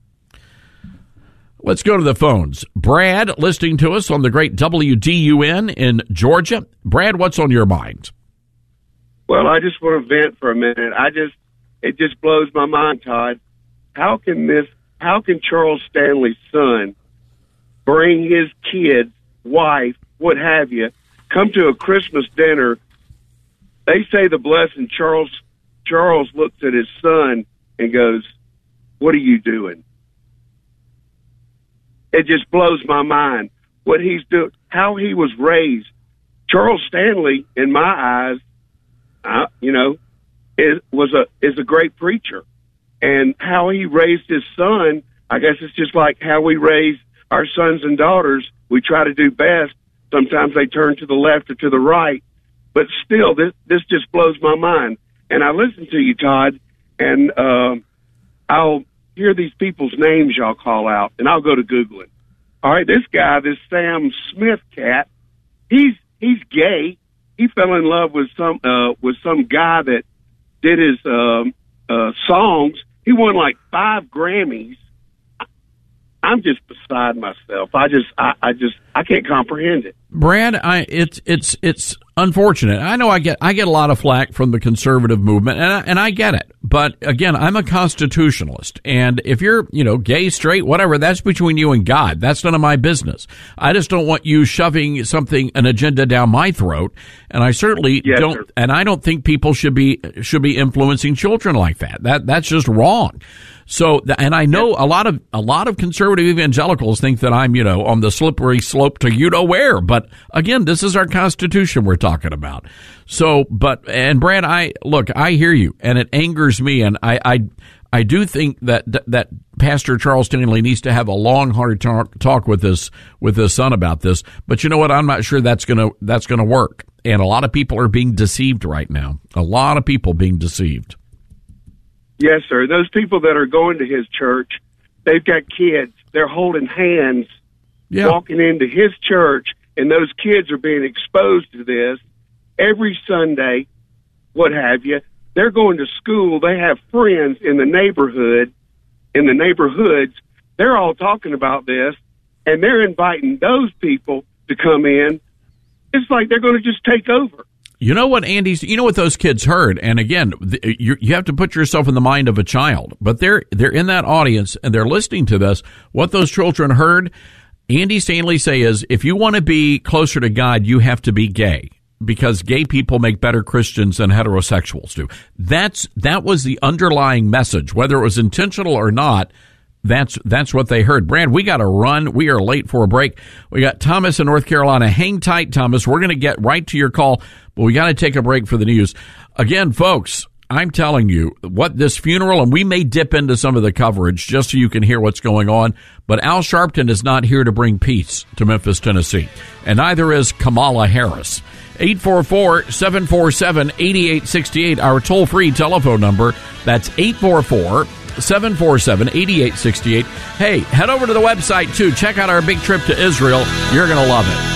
Let's go to the phones. Brad, listening to us on the great W D U N in Georgia. Brad, what's on your mind? Well, I just want to vent for a minute. I just, it just blows my mind, Todd. How can this, how can Charles Stanley's son bring his kids, wife, what have you, come to a Christmas dinner? They say the blessing. Charles, Charles looks at his son and goes, what are you doing? It just blows my mind what he's doing, how he was raised. Charles Stanley, in my eyes, Uh, you know, is was a is a great preacher, and how he raised his son. I guess it's just like how we raise our sons and daughters. We try to do best. Sometimes they turn to the left or to the right, but still, this this just blows my mind. And I listen to you, Todd, and um, I'll hear these people's names y'all call out, and I'll go to Googling. All right, this guy, this Sam Smith cat, he's he's gay. He fell in love with some uh, with some guy that did his um, uh, songs. He won like five Grammys. I'm just beside myself. I just, I, I just, I can't comprehend it. Brad, I, it's, it's, it's unfortunate. I know I get, I get a lot of flack from the conservative movement, and I, and I get it. But again, I'm a constitutionalist, and if you're, you know, gay, straight, whatever, that's between you and God. That's none of my business. I just don't want you shoving something, an agenda down my throat, and I certainly yes, don't. Sir. And I don't think people should be should be influencing children like that. That that's just wrong. So, and I know a lot of a lot of conservative evangelicals think that I'm, you know, on the slippery slope to you know where. But again, this is our Constitution we're talking about. So, but and Brad, I look, I hear you, and it angers me, and I I, I do think that that Pastor Charles Stanley needs to have a long, hard talk, talk with his with his son about this. But you know what? I'm not sure that's gonna that's gonna work. And a lot of people are being deceived right now. A lot of people being deceived. Yes, sir. Those people that are going to his church, they've got kids. They're holding hands, yeah. walking into his church, and those kids are being exposed to this every Sunday, what have you. They're going to school. They have friends in the neighborhood, in the neighborhoods. They're all talking about this, and they're inviting those people to come in. It's like they're going to just take over. You know what, Andy? You know what those kids heard, and again, you you have to put yourself in the mind of a child. But they're they're in that audience and they're listening to this. What those children heard, Andy Stanley say is, if you want to be closer to God, you have to be gay, because gay people make better Christians than heterosexuals do. That's that was the underlying message, whether it was intentional or not. That's that's what they heard. Brad, we got to run. We are late for a break. We got Thomas in North Carolina. Hang tight, Thomas. We're going to get right to your call, but we got to take a break for the news. Again, folks, I'm telling you what this funeral, and we may dip into some of the coverage just so you can hear what's going on, but Al Sharpton is not here to bring peace to Memphis, Tennessee, and neither is Kamala Harris. eight four four, seven four seven, eight eight six eight, our toll-free telephone number. That's eight four four, seven four seven, eight eight six eight. Hey, head over to the website, too. Check out our big trip to Israel. You're going to love it.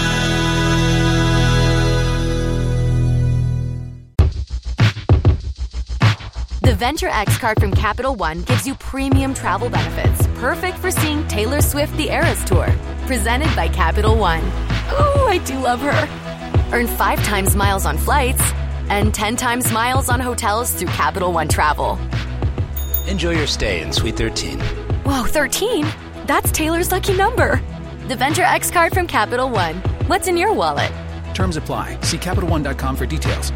The Venture X card from Capital One gives you premium travel benefits, perfect for seeing Taylor Swift the Eras Tour. Presented by Capital One. Oh, I do love her. Earn five times miles on flights and ten times miles on hotels through Capital One Travel. Enjoy your stay in Suite thirteen. Whoa, thirteen? That's Taylor's lucky number. The Venture X card from Capital One. What's in your wallet? Terms apply. See Capital One dot com for details.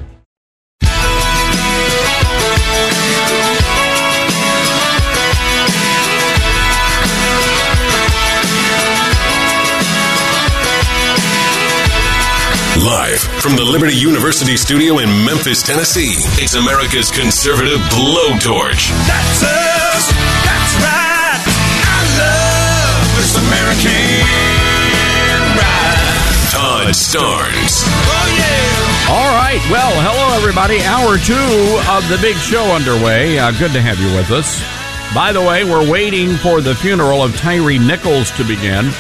Live from the Liberty University studio in Memphis, Tennessee, it's America's conservative blowtorch. That's us. That's right. I love this American ride. Todd Starnes. Oh, yeah. All right. Well, hello, everybody. Hour two of the big show underway. Uh, good to have you with us. By the way, we're waiting for the funeral of Tyree Nichols to begin.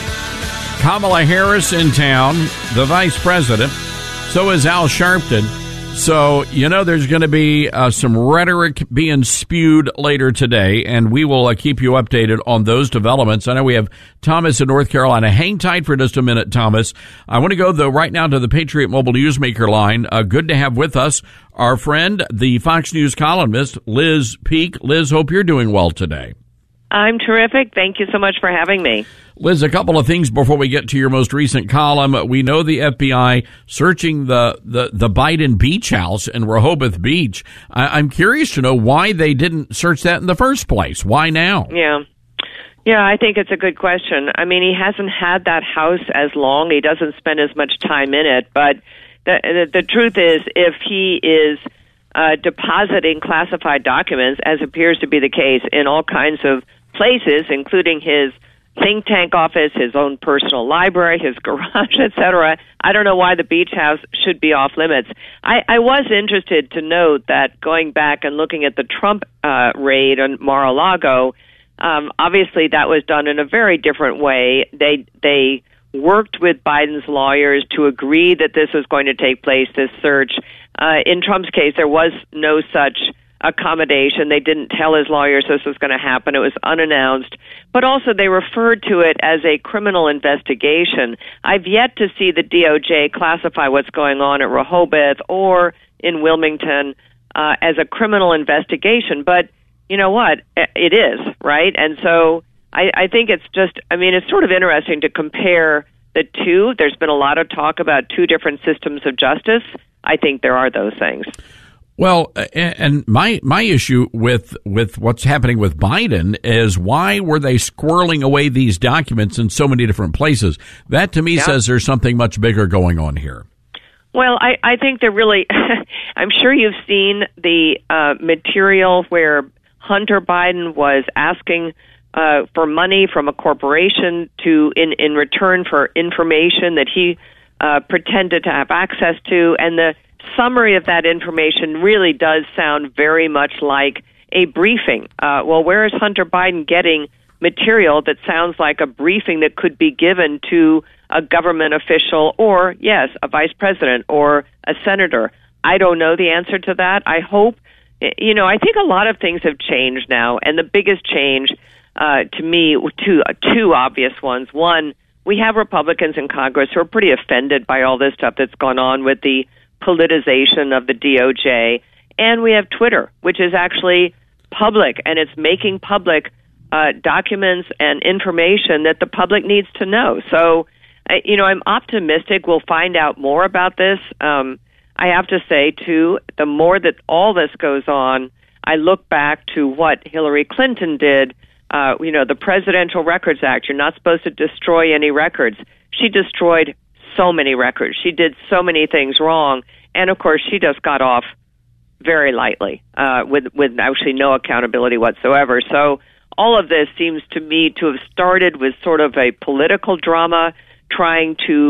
Kamala Harris in town, the vice president. So is Al Sharpton. So, you know, there's going to be uh, some rhetoric being spewed later today, and we will uh, keep you updated on those developments. I know we have Thomas in North Carolina. Hang tight for just a minute, Thomas. I want to go, though, right now to the Patriot Mobile Newsmaker line. Uh, good to have with us our friend, the Fox News columnist, Liz Peek. Liz, hope you're doing well today. I'm terrific. Thank you so much for having me. Liz, a couple of things before we get to your most recent column. We know the F B I searching the, the, the Biden beach house in Rehoboth Beach. I, I'm curious to know why they didn't search that in the first place. Why now? Yeah. Yeah, I think it's a good question. I mean, he hasn't had that house as long. He doesn't spend as much time in it. But the, the, the truth is, if he is uh, depositing classified documents, as appears to be the case in all kinds of places, including his think tank office, his own personal library, his garage, et cetera. I don't know why the beach house should be off limits. I, I was interested to note that going back and looking at the Trump uh, raid on Mar-a-Lago, um, obviously that was done in a very different way. They they worked with Biden's lawyers to agree that this was going to take place, this search. Uh, in Trump's case, there was no such accommodation. They didn't tell his lawyers this was going to happen. It was unannounced. But also they referred to it as a criminal investigation. I've yet to see the D O J classify what's going on at Rehoboth or in Wilmington uh, as a criminal investigation. But you know what? It is, right? And so I, I think it's just, I mean, it's sort of interesting to compare the two. There's been a lot of talk about two different systems of justice. I think there are those things. Well, and my my issue with with what's happening with Biden is why were they squirreling away these documents in so many different places? That to me yeah. says there's something much bigger going on here. Well, I, I think they're really, I'm sure you've seen the uh, material where Hunter Biden was asking uh, for money from a corporation to in, in return for information that he uh, pretended to have access to, and the summary of that information really does sound very much like a briefing. Uh, well, where is Hunter Biden getting material that sounds like a briefing that could be given to a government official or, yes, a vice president or a senator? I don't know the answer to that. I hope, you know, I think a lot of things have changed now, and the biggest change uh, to me, two, two obvious ones. One, we have Republicans in Congress who are pretty offended by all this stuff that's gone on with the politicization of the D O J, and we have Twitter, which is actually public, and it's making public uh, documents and information that the public needs to know. So, uh, you know, I'm optimistic we'll find out more about this. Um, I have to say, too, the more that all this goes on, I look back to what Hillary Clinton did, uh, you know, the Presidential Records Act. You're not supposed to destroy any records. She destroyed so many records. She did so many things wrong. And, of course, she just got off very lightly uh, with, with actually no accountability whatsoever. So all of this seems to me to have started with sort of a political drama, trying to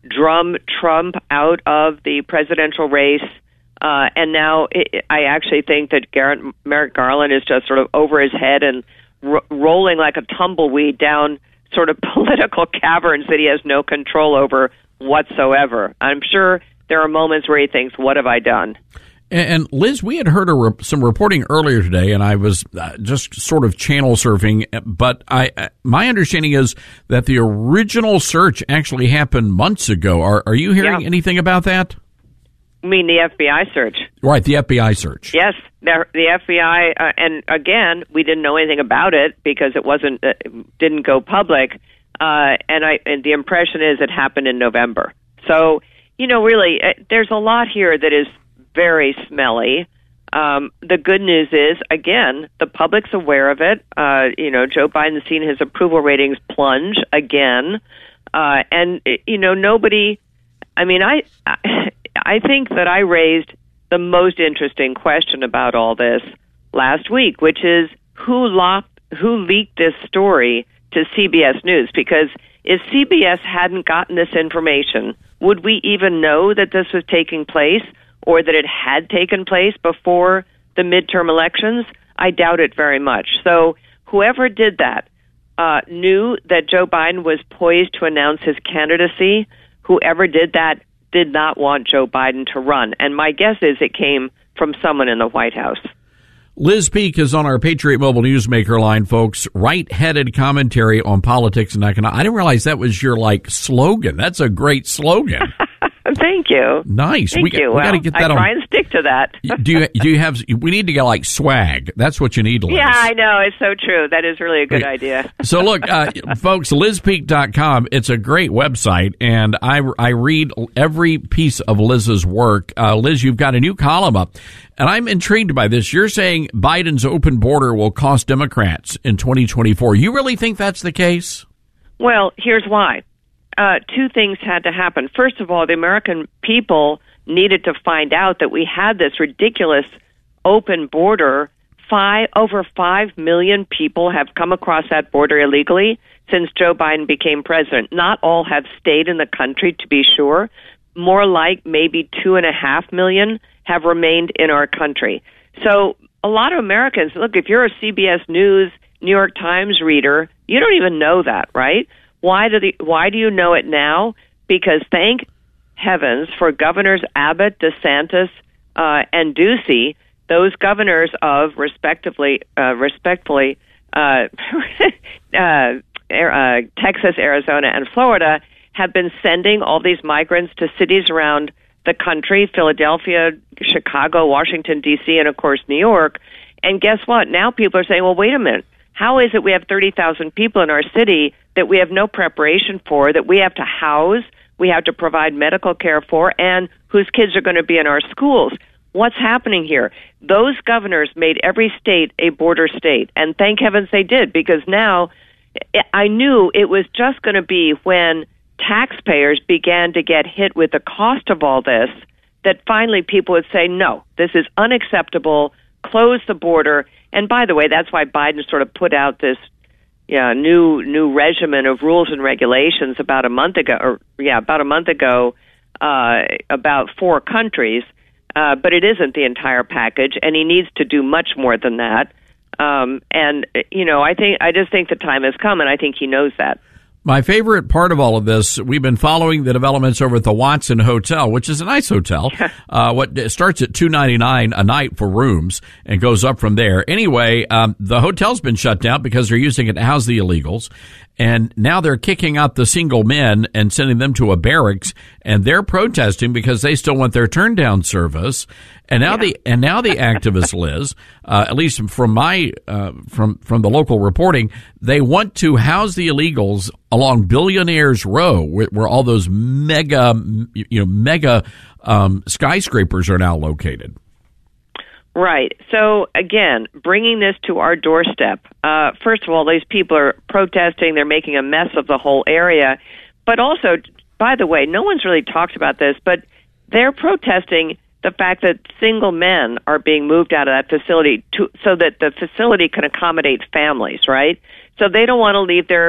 drum Trump out of the presidential race. Uh, and now it, I actually think that Garrett, Merrick Garland is just sort of over his head and ro- rolling like a tumbleweed down sort of political caverns that he has no control over whatsoever. I'm sure there are moments where he thinks, what have I done? And, Liz, we had heard a re- some reporting earlier today, and I was uh, just sort of channel surfing, but I uh, my understanding is that the original search actually happened months ago. Are, are you hearing yeah. anything about that? I mean, the F B I search. Right, the F B I search. Yes, the, the F B I, uh, and again, we didn't know anything about it because it wasn't uh, didn't go public. Uh, and I and the impression is it happened in November. So, you know, really, uh, there's a lot here that is very smelly. Um, the good news is, again, the public's aware of it. Uh, you know, Joe Biden's seen his approval ratings plunge again, uh, and you know, nobody. I mean, I. I I think that I raised the most interesting question about all this last week, which is who locked, who leaked this story to C B S News? Because if C B S hadn't gotten this information, would we even know that this was taking place or that it had taken place before the midterm elections? I doubt it very much. So whoever did that uh, knew that Joe Biden was poised to announce his candidacy. Whoever did that did not want Joe Biden to run. And my guess is it came from someone in the White House. Liz Peek is on our Patriot Mobile Newsmaker line, folks. Right-headed commentary on politics and economics. I didn't realize that was your, like, slogan. That's a great slogan. Thank you. Nice. Thank we, you. We well, got to get that I on. try and stick to that. do you do you have? We need to get like swag. That's what you need, Liz. Yeah, I know. It's so true. That is really a good Right. idea. So look, uh, folks, liz peek dot com. It's a great website, and I I read every piece of Liz's work. Uh, Liz, you've got a new column up, and I'm intrigued by this. You're saying Biden's open border will cost Democrats in twenty twenty-four. You really think that's the case? Well, here's why. Uh, two things had to happen. First of all, the American people needed to find out that we had this ridiculous open border. Five, over five million people have come across that border illegally since Joe Biden became president. Not all have stayed in the country, to be sure. More like maybe two and a half million have remained in our country. So a lot of Americans, look, if you're a C B S News, New York Times reader, you don't even know that, right? Why do the, why do you know it now? Because thank heavens for Governors Abbott, DeSantis, uh, and Ducey, those governors of respectively, uh, respectfully, uh, uh, uh, Texas, Arizona, and Florida have been sending all these migrants to cities around the country, Philadelphia, Chicago, Washington, D C, and of course New York. And guess what? Now people are saying, well, wait a minute. How is it we have thirty thousand people in our city that we have no preparation for, that we have to house, we have to provide medical care for, and whose kids are going to be in our schools? What's happening here? Those governors made every state a border state, and thank heavens they did, because now I knew it was just going to be when taxpayers began to get hit with the cost of all this that finally people would say, no, this is unacceptable, close the border. And by the way, that's why Biden sort of put out this yeah, new new regimen of rules and regulations about a month ago, or yeah, about a month ago, uh, about four countries. Uh, but it isn't the entire package, and he needs to do much more than that. Um, and you know, I think I just think the time has come, and I think he knows that. My favorite part of all of this, we've been following the developments over at the Watson Hotel, which is a nice hotel. uh, what it starts at two ninety-nine a night for rooms and goes up from there. Anyway, um, the hotel's been shut down because they're using it to house the illegals. And now they're kicking out the single men and sending them to a barracks, and they're protesting because they still want their turn down service. And now yeah. the and now the activists, Liz, uh, at least from my uh, from from the local reporting, they want to house the illegals along Billionaires Row, where, where all those mega you know mega um, skyscrapers are now located. Right. So, again, bringing this to our doorstep, uh, first of all, these people are protesting. They're making a mess of the whole area. But also, by the way, no one's really talked about this, but they're protesting the fact that single men are being moved out of that facility to, so that the facility can accommodate families, right? So they don't want to leave their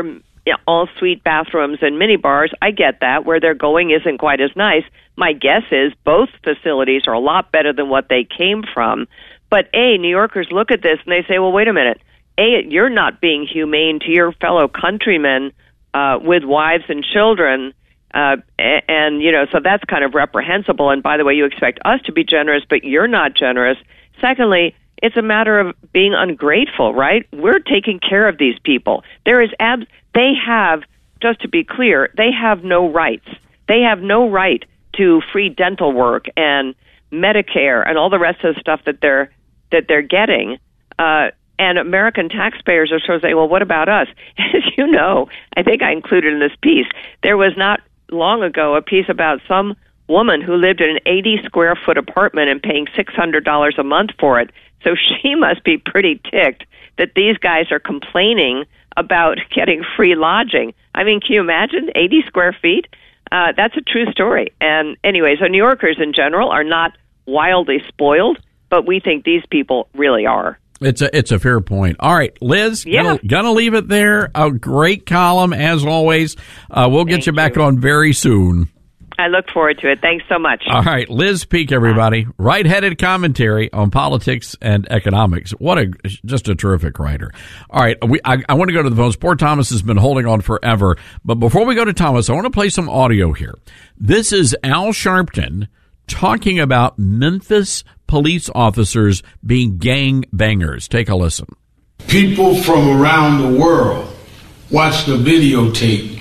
all suite bathrooms and mini bars. I get that. Where they're going isn't quite as nice. My guess is both facilities are a lot better than what they came from. But A, New Yorkers look at this and they say, well, wait a minute. A, you're not being humane to your fellow countrymen uh, with wives and children. Uh, and, and, you know, so that's kind of reprehensible. And by the way, you expect us to be generous, but you're not generous. Secondly, it's a matter of being ungrateful, right? We're taking care of these people. There is ab- they have, just to be clear, they have no rights. They have no right to free dental work and Medicare and all the rest of the stuff that they're that they're getting. Uh, and American taxpayers are sort of saying, well, what about us? As you know, I think I included in this piece, there was not long ago a piece about some woman who lived in an eighty square foot apartment and paying six hundred dollars a month for it. So she must be pretty ticked that these guys are complaining about getting free lodging. I mean, can you imagine eighty square feet? Uh, that's a true story. And anyway, so New Yorkers in general are not wildly spoiled, but we think these people really are. It's a it's a fair point. All right, Liz, yeah. gonna, gonna leave it there. A great column, as always. Uh, we'll get Thank you back you. on very soon. I look forward to it. Thanks so much. All right, Liz Peek, everybody. Right-headed commentary on politics and economics. What a just a terrific writer. All right, we I, I want to go to the phones. Poor Thomas has been holding on forever. But before we go to Thomas, I want to play some audio here. This is Al Sharpton talking about Memphis police officers being gang bangers. Take a listen. People from around the world watched a videotape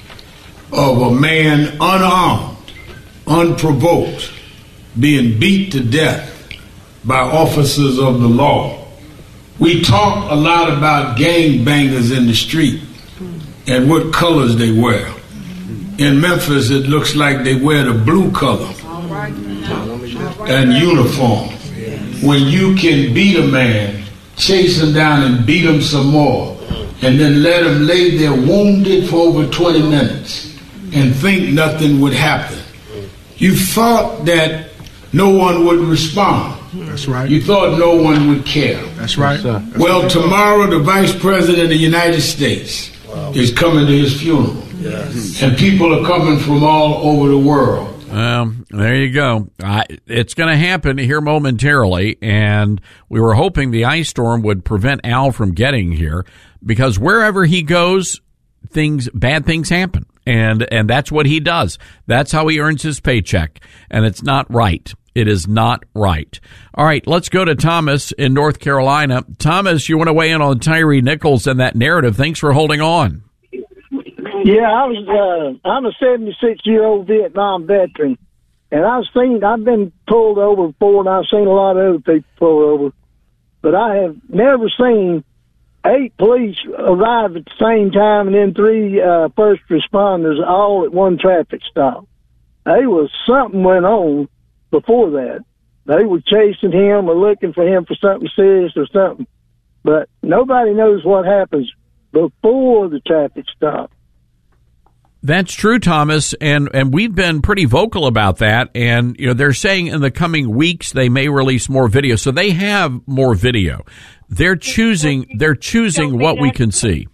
of a man unarmed, unprovoked, being beat to death by officers of the law. We talk a lot about gang bangers in the street and what colors they wear. In Memphis, it looks like they wear the blue color and uniform. When you can beat a man, chase him down and beat him some more, and then let him lay there wounded for over twenty minutes and think nothing would happen. You thought that no one would respond. That's right. You thought no one would care. That's right. That's well, right. tomorrow the Vice President of the United States wow. is coming to his funeral. Yes. And people are coming from all over the world. Well, there you go. I, it's going to happen here momentarily, and we were hoping the ice storm would prevent Al from getting here, because wherever he goes, things bad things happen. And and that's what he does. That's how he earns his paycheck. And it's not right. It is not right. All right, let's go to Thomas in North Carolina. Thomas, you want to weigh in on Tyre Nichols and that narrative. Thanks for holding on. Yeah, I was. Uh, I'm a seventy-six-year-old Vietnam veteran, and I've seen. I've been pulled over before, and I've seen a lot of other people pulled over, but I have never seen eight police arrive at the same time, and then three uh, first responders all at one traffic stop. There was something went on before that. They were chasing him or looking for him for something serious or something. But nobody knows what happens before the traffic stop. That's true, Thomas, and and we've been pretty vocal about that. And you know, they're saying in the coming weeks they may release more video, so they have more video. They're choosing. They're choosing what we can see.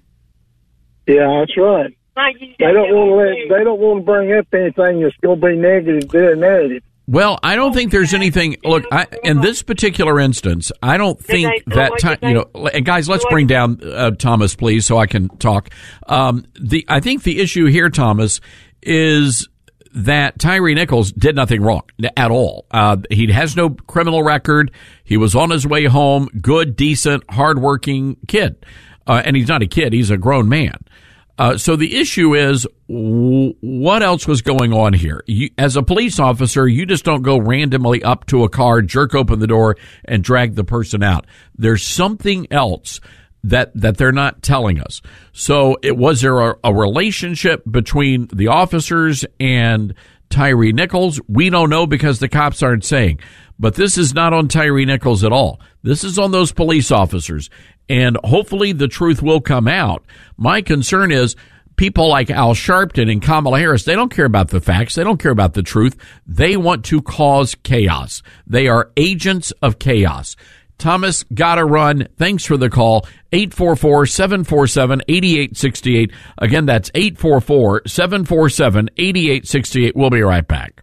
Yeah, that's right. They don't want to let. They don't want to bring up anything that's going to be negative to their narrative. Well, I don't think there's anything. Look, I, in this particular instance, I don't think that time. You know, and guys, let's bring down uh, Thomas, please, so I can talk. Um, the I think the issue here, Thomas, is that Tyre Nichols did nothing wrong at all. Uh, he has no criminal record. He was on his way home. Good, decent, hardworking kid, uh, and he's not a kid; he's a grown man. Uh, so the issue is, w- what else was going on here? You, as a police officer, you just don't go randomly up to a car, jerk open the door, and drag the person out. There's something else that that they're not telling us. So it was there a, a relationship between the officers and Tyre Nichols? We don't know because the cops aren't saying. But this is not on Tyre Nichols at all. This is on those police officers. And hopefully the truth will come out. My concern is people like Al Sharpton and Kamala Harris, they don't care about the facts. They don't care about the truth. They want to cause chaos. They are agents of chaos. Thomas, gotta run. Thanks for the call. eight four four, seven four seven, eight eight six eight. Again, that's eight four four, seven four seven, eight eight six eight. We'll be right back.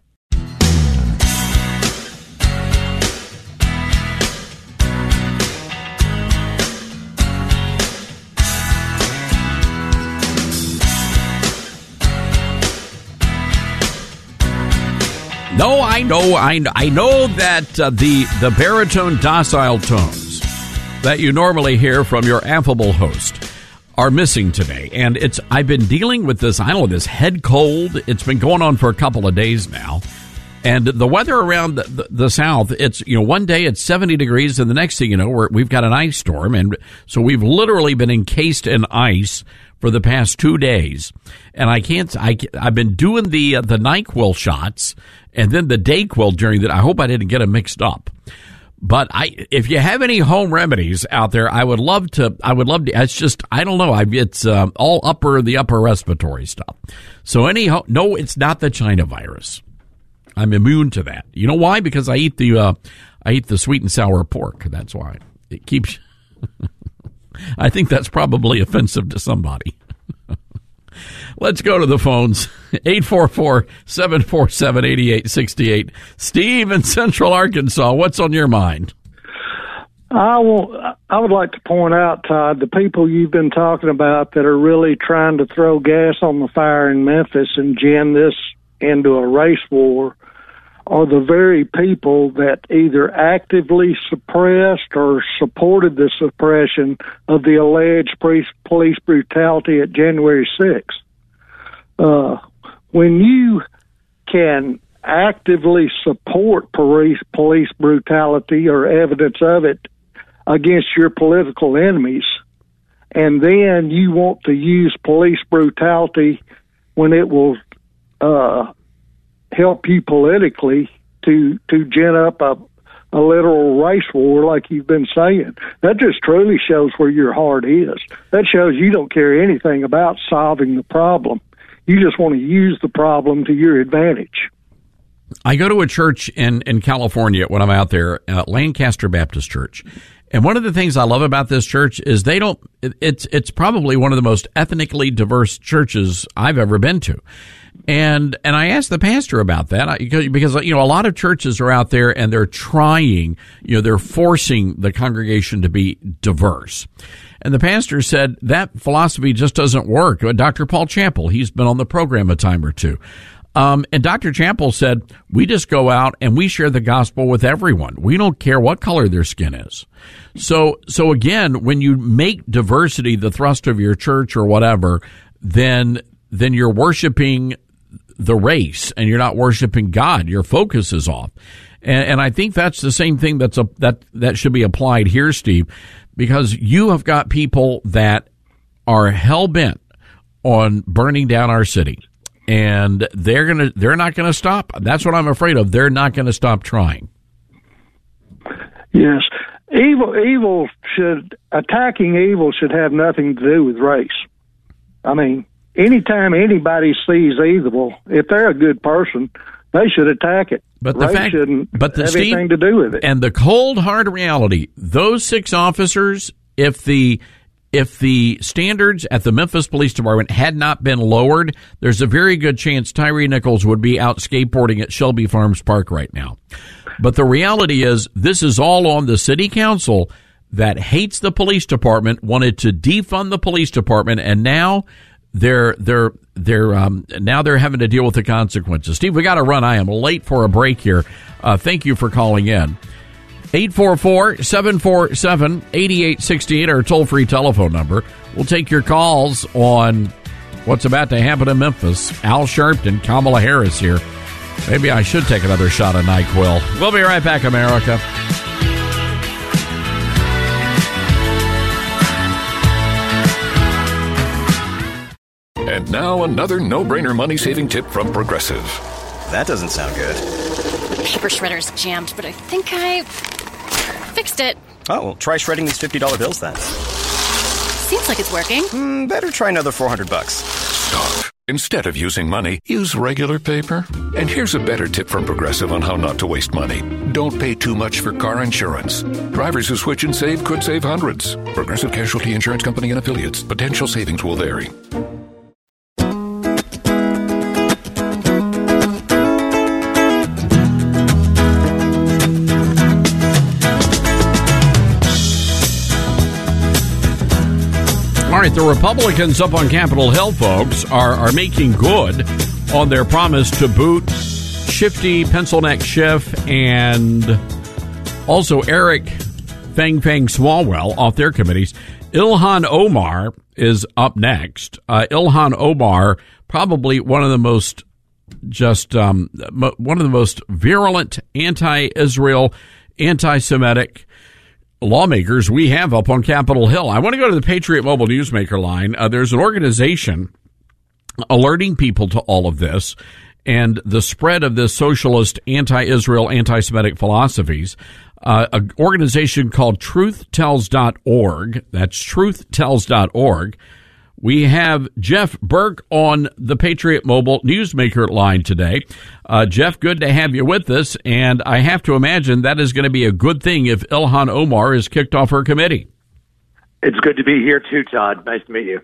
No, I know, I know, I know that uh, the the baritone docile tones that you normally hear from your affable host are missing today, and it's I've been dealing with this. I don't know, this head cold. It's been going on for a couple of days now, and the weather around the, the, the south. It's you know one day it's seventy degrees, and the next thing you know we're, we've got an ice storm, and so we've literally been encased in ice for the past two days, and I can't. I I've been doing the uh, the NyQuil shots. And then the Dayquil during that. I hope I didn't get them mixed up. But I, if you have any home remedies out there, I would love to. I would love to. It's just I don't know. I, it's uh, all upper the upper respiratory stuff. So any no, it's not the China virus. I'm immune to that. You know why? Because I eat the uh, I eat the sweet and sour pork. That's why it keeps. I think that's probably offensive to somebody. Let's go to the phones. eight four four, seven four seven, eight eight six eight. Steve in Central Arkansas, what's on your mind? I will, I would like to point out, Todd, the people you've been talking about that are really trying to throw gas on the fire in Memphis and gin this into a race war are the very people that either actively suppressed or supported the suppression of the alleged police brutality at January sixth. Uh, when you can actively support police, police brutality or evidence of it against your political enemies, and then you want to use police brutality when it will uh, help you politically to to gin up a, a literal race war like you've been saying, that just truly shows where your heart is. That shows you don't care anything about solving the problem. You just want to use the problem to your advantage. I go to a church in, in California when I'm out there, uh, Lancaster Baptist Church. And one of the things I love about this church is they don't, it, it's, it's probably one of the most ethnically diverse churches I've ever been to. And, and I asked the pastor about that because, because, you know, a lot of churches are out there and they're trying, you know, they're forcing the congregation to be diverse. And the pastor said that philosophy just doesn't work. Doctor Paul Champel, he's been on the program a time or two. Um, and Doctor Champel said, we just go out and we share the gospel with everyone. We don't care what color their skin is. So, so again, when you make diversity the thrust of your church or whatever, then, then you're worshiping the race and you're not worshiping God. Your focus is off. And, and I think that's the same thing that's a, that, that should be applied here, Steve, because you have got people that are hell bent on burning down our city. And they're gonna, they're not gonna stop. That's what I'm afraid of. They're not gonna stop trying. Yes, evil, evil should attacking evil should have nothing to do with race. I mean, anytime anybody sees evil, if they're a good person, they should attack it. But the race fact, shouldn't but the have Steve, anything to do with it. And the cold hard reality: those six officers, if the If the standards at the Memphis Police Department had not been lowered, there's a very good chance Tyree Nichols would be out skateboarding at Shelby Farms Park right now. But the reality is, this is all on the city council that hates the police department, wanted to defund the police department, and now they're they're they're um, now they're having to deal with the consequences. Steve, we got to run. I am late for a break here. Uh, thank you for calling in. eight four four, seven four seven, eight eight six eight, our toll-free telephone number. We'll take your calls on what's about to happen in Memphis. Al Sharpton, Kamala Harris here. Maybe I should take another shot of NyQuil. We'll be right back, America. And now another no-brainer money-saving tip from Progressive. That doesn't sound good. Paper shredder's jammed, but I think I fixed it. Oh, well, try shredding these fifty dollar bills then. Seems like it's working. Mm, better try another four hundred bucks. Stop. Instead of using money, use regular paper. And here's a better tip from Progressive on how not to waste money. Don't pay too much for car insurance. Drivers who switch and save could save hundreds. Progressive Casualty Insurance Company and Affiliates. Potential savings will vary. All right, the Republicans up on Capitol Hill, folks, are, are making good on their promise to boot Shifty, Pencil Neck Schiff, and also Eric Fang Fang Swalwell off their committees. Ilhan Omar is up next. Uh, Ilhan Omar, probably one of the most just um, one of the most virulent anti-Israel, anti-Semitic lawmakers we have up on Capitol Hill. I want to go to the Patriot Mobile Newsmaker line. Uh, there's an organization alerting people to all of this and the spread of this socialist, anti-Israel, anti-Semitic philosophies. Uh, an organization called truth tells dot org. That's truth tells dot org. We have Jeff Burke on the Patriot Mobile Newsmaker line today. Uh, Jeff, good to have you with us, and I have to imagine that is going to be a good thing if Ilhan Omar is kicked off her committee. It's good to be here too, Todd. Nice to meet you.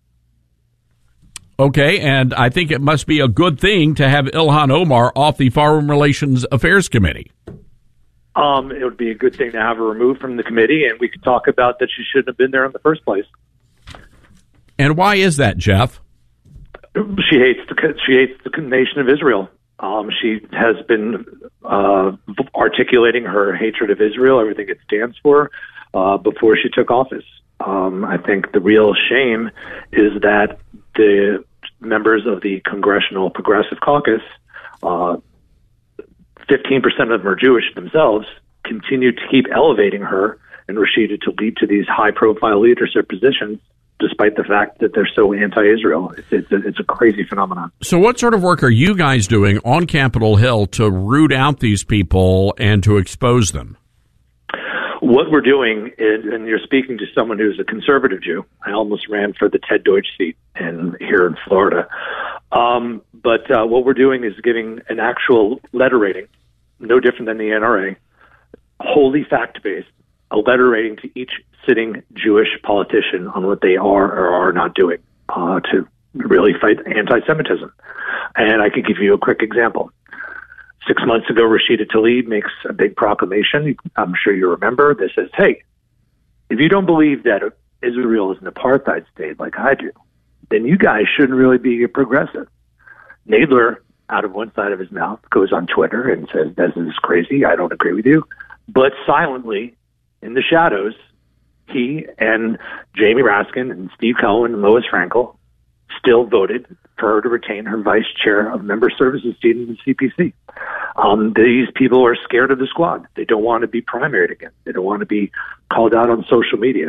Okay, and I think it must be a good thing to have Ilhan Omar off the Foreign Relations Affairs Committee. Um, it would be a good thing to have her removed from the committee, and we could talk about that she shouldn't have been there in the first place. And why is that, Jeff? She hates the she hates the nation of Israel. Um, she has been uh, articulating her hatred of Israel, everything it stands for, uh, before she took office. Um, I think the real shame is that the members of the Congressional Progressive Caucus, uh, fifteen percent of them are Jewish themselves, continue to keep elevating her and Rashida Tlaib to these high-profile leadership positions, despite the fact that they're so anti-Israel. It's, it's, a, it's a crazy phenomenon. So what sort of work are you guys doing on Capitol Hill to root out these people and to expose them? What we're doing is, and you're speaking to someone who's a conservative Jew. I almost ran for the Ted Deutsch seat in, here in Florida. Um, but uh, what we're doing is giving an actual letter rating, no different than the N R A, wholly fact-based, a letter rating to each sitting Jewish politician on what they are or are not doing uh, to really fight anti-Semitism. And I could give you a quick example. Six months ago, Rashida Tlaib makes a big proclamation. I'm sure you remember. That says, hey, if you don't believe that Israel is an apartheid state like I do, then you guys shouldn't really be a progressive. Nadler, out of one side of his mouth, goes on Twitter and says, this is crazy. I don't agree with you. But silently, in the shadows, he and Jamie Raskin and Steve Cohen and Lois Frankel still voted for her to retain her vice chair of member services seat in the C P C. Um, these people are scared of the squad. They don't want to be primaried again. They don't want to be called out on social media.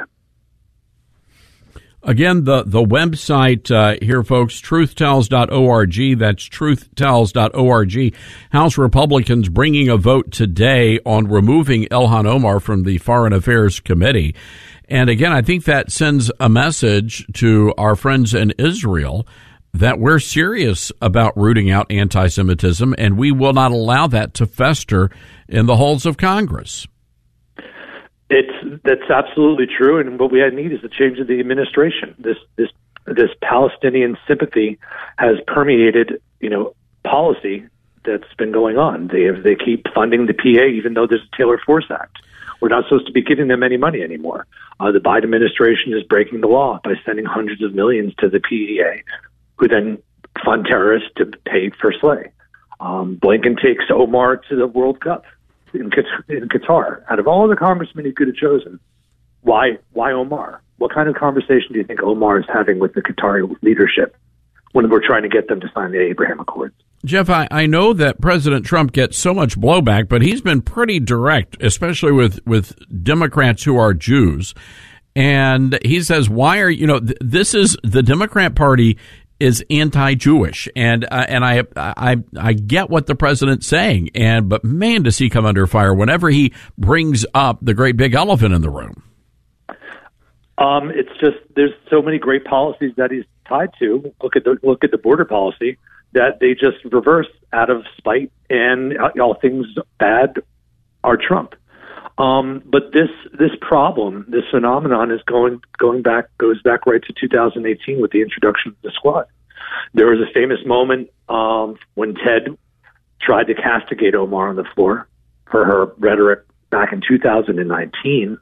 Again, the, the website uh, here, folks, truth tells dot org. That's truth tells dot org. House Republicans bringing a vote today on removing Ilhan Omar from the Foreign Affairs Committee. And again, I think that sends a message to our friends in Israel that we're serious about rooting out anti-Semitism, and we will not allow that to fester in the halls of Congress. It's that's absolutely true, and what we need is a change of the administration. This this this Palestinian sympathy has permeated, you know, policy that's been going on. They have, they keep funding the P A even though there's a Taylor Force Act. We're not supposed to be giving them any money anymore. Uh, the Biden administration is breaking the law by sending hundreds of millions to the P D A, who then fund terrorists to pay for Slay. Um, Blinken takes Omar to the World Cup in Qatar. Out of all the congressmen he could have chosen, why why Omar? What kind of conversation do you think Omar is having with the Qatari leadership when we're trying to get them to sign the Abraham Accords? Jeff, I, I know that President Trump gets so much blowback, but he's been pretty direct, especially with, with Democrats who are Jews. And he says, why are, you know, th- this is the Democrat Party is anti-Jewish, and uh, and I I I get what the president's saying, and but man, does he come under fire whenever he brings up the great big elephant in the room. Um, it's just there's so many great policies that he's tied to, look at the look at the border policy that they just reversed out of spite and all things bad are Trump. Um, but this this problem, this phenomenon, is going going back goes back right to two thousand eighteen with the introduction of the squad. There was a famous moment um, when Ted tried to castigate Omar on the floor for her rhetoric back in two thousand nineteen.